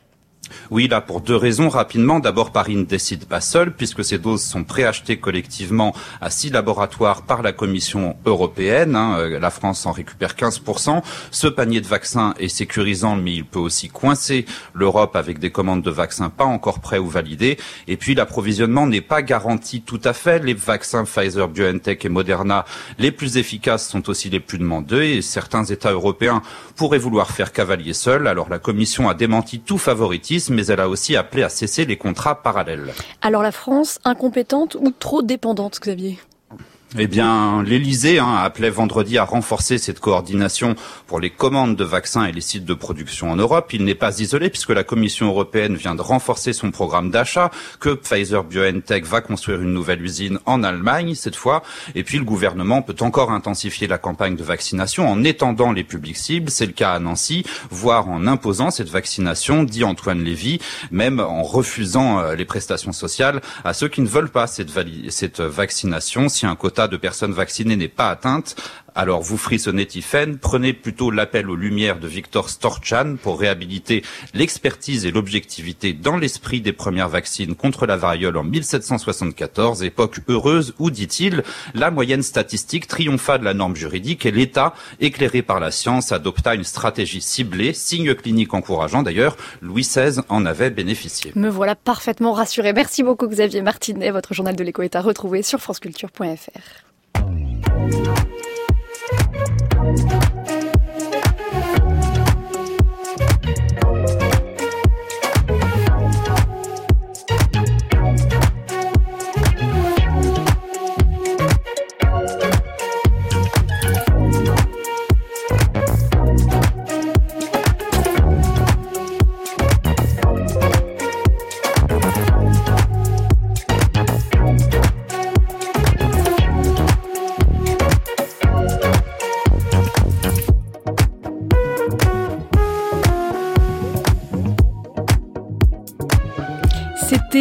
S13: Oui, là, pour deux raisons. Rapidement, d'abord, Paris ne décide pas seul, puisque ces doses sont préachetées collectivement à six laboratoires par la Commission européenne. Hein. La France en récupère quinze pour cent. Ce panier de vaccins est sécurisant, mais il peut aussi coincer l'Europe avec des commandes de vaccins pas encore prêts ou validés. Et puis, l'approvisionnement n'est pas garanti tout à fait. Les vaccins Pfizer, BioNTech et Moderna, les plus efficaces, sont aussi les plus demandés. Et certains États européens pourraient vouloir faire cavalier seul. Alors, la Commission a démenti tout favoritisme, mais elle a aussi appelé à cesser les contrats parallèles.
S1: Alors la France, incompétente ou trop dépendante, Xavier ?
S13: Eh bien, l'Élysée hein, appelait vendredi à renforcer cette coordination pour les commandes de vaccins et les sites de production en Europe. Il n'est pas isolé puisque la Commission européenne vient de renforcer son programme d'achat, que Pfizer-BioNTech va construire une nouvelle usine en Allemagne cette fois. Et puis le gouvernement peut encore intensifier la campagne de vaccination en étendant les publics cibles. C'est le cas à Nancy, voire en imposant cette vaccination, dit Antoine Lévy, même en refusant euh, les prestations sociales à ceux qui ne veulent pas cette, vali- cette vaccination. Si un quota de personnes vaccinées n'est pas atteinte, alors vous frissonnez Tiffen, prenez plutôt l'appel aux lumières de Victor Storchan pour réhabiliter l'expertise et l'objectivité dans l'esprit des premières vaccines contre la variole en mille sept cent soixante-quatorze, époque heureuse où, dit-il, la moyenne statistique triompha de la norme juridique et l'État, éclairé par la science, adopta une stratégie ciblée, signe clinique encourageant d'ailleurs, Louis seize en avait bénéficié.
S1: Me voilà parfaitement rassuré. Merci beaucoup Xavier Martinet. Votre journal de l'écho est à retrouver sur franceculture point f r.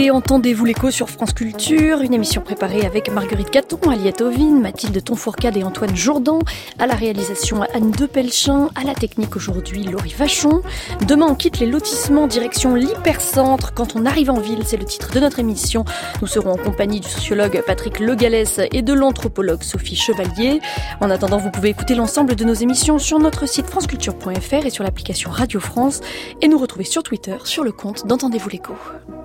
S1: C'était Entendez-vous l'écho sur France Culture, une émission préparée avec Marguerite Caton, Aliette Ovine, Mathilde Tonfourcade et Antoine Jourdan, à la réalisation Anne Depelchin, à la technique aujourd'hui Laurie Vachon. Demain on quitte les lotissements direction l'hypercentre. Quand on arrive en ville, c'est le titre de notre émission. Nous serons en compagnie du sociologue Patrick Le Gallès et de l'anthropologue Sophie Chevalier. En attendant, vous pouvez écouter l'ensemble de nos émissions sur notre site franceculture point f r et sur l'application Radio France et nous retrouver sur Twitter sur le compte d'Entendez-vous l'écho.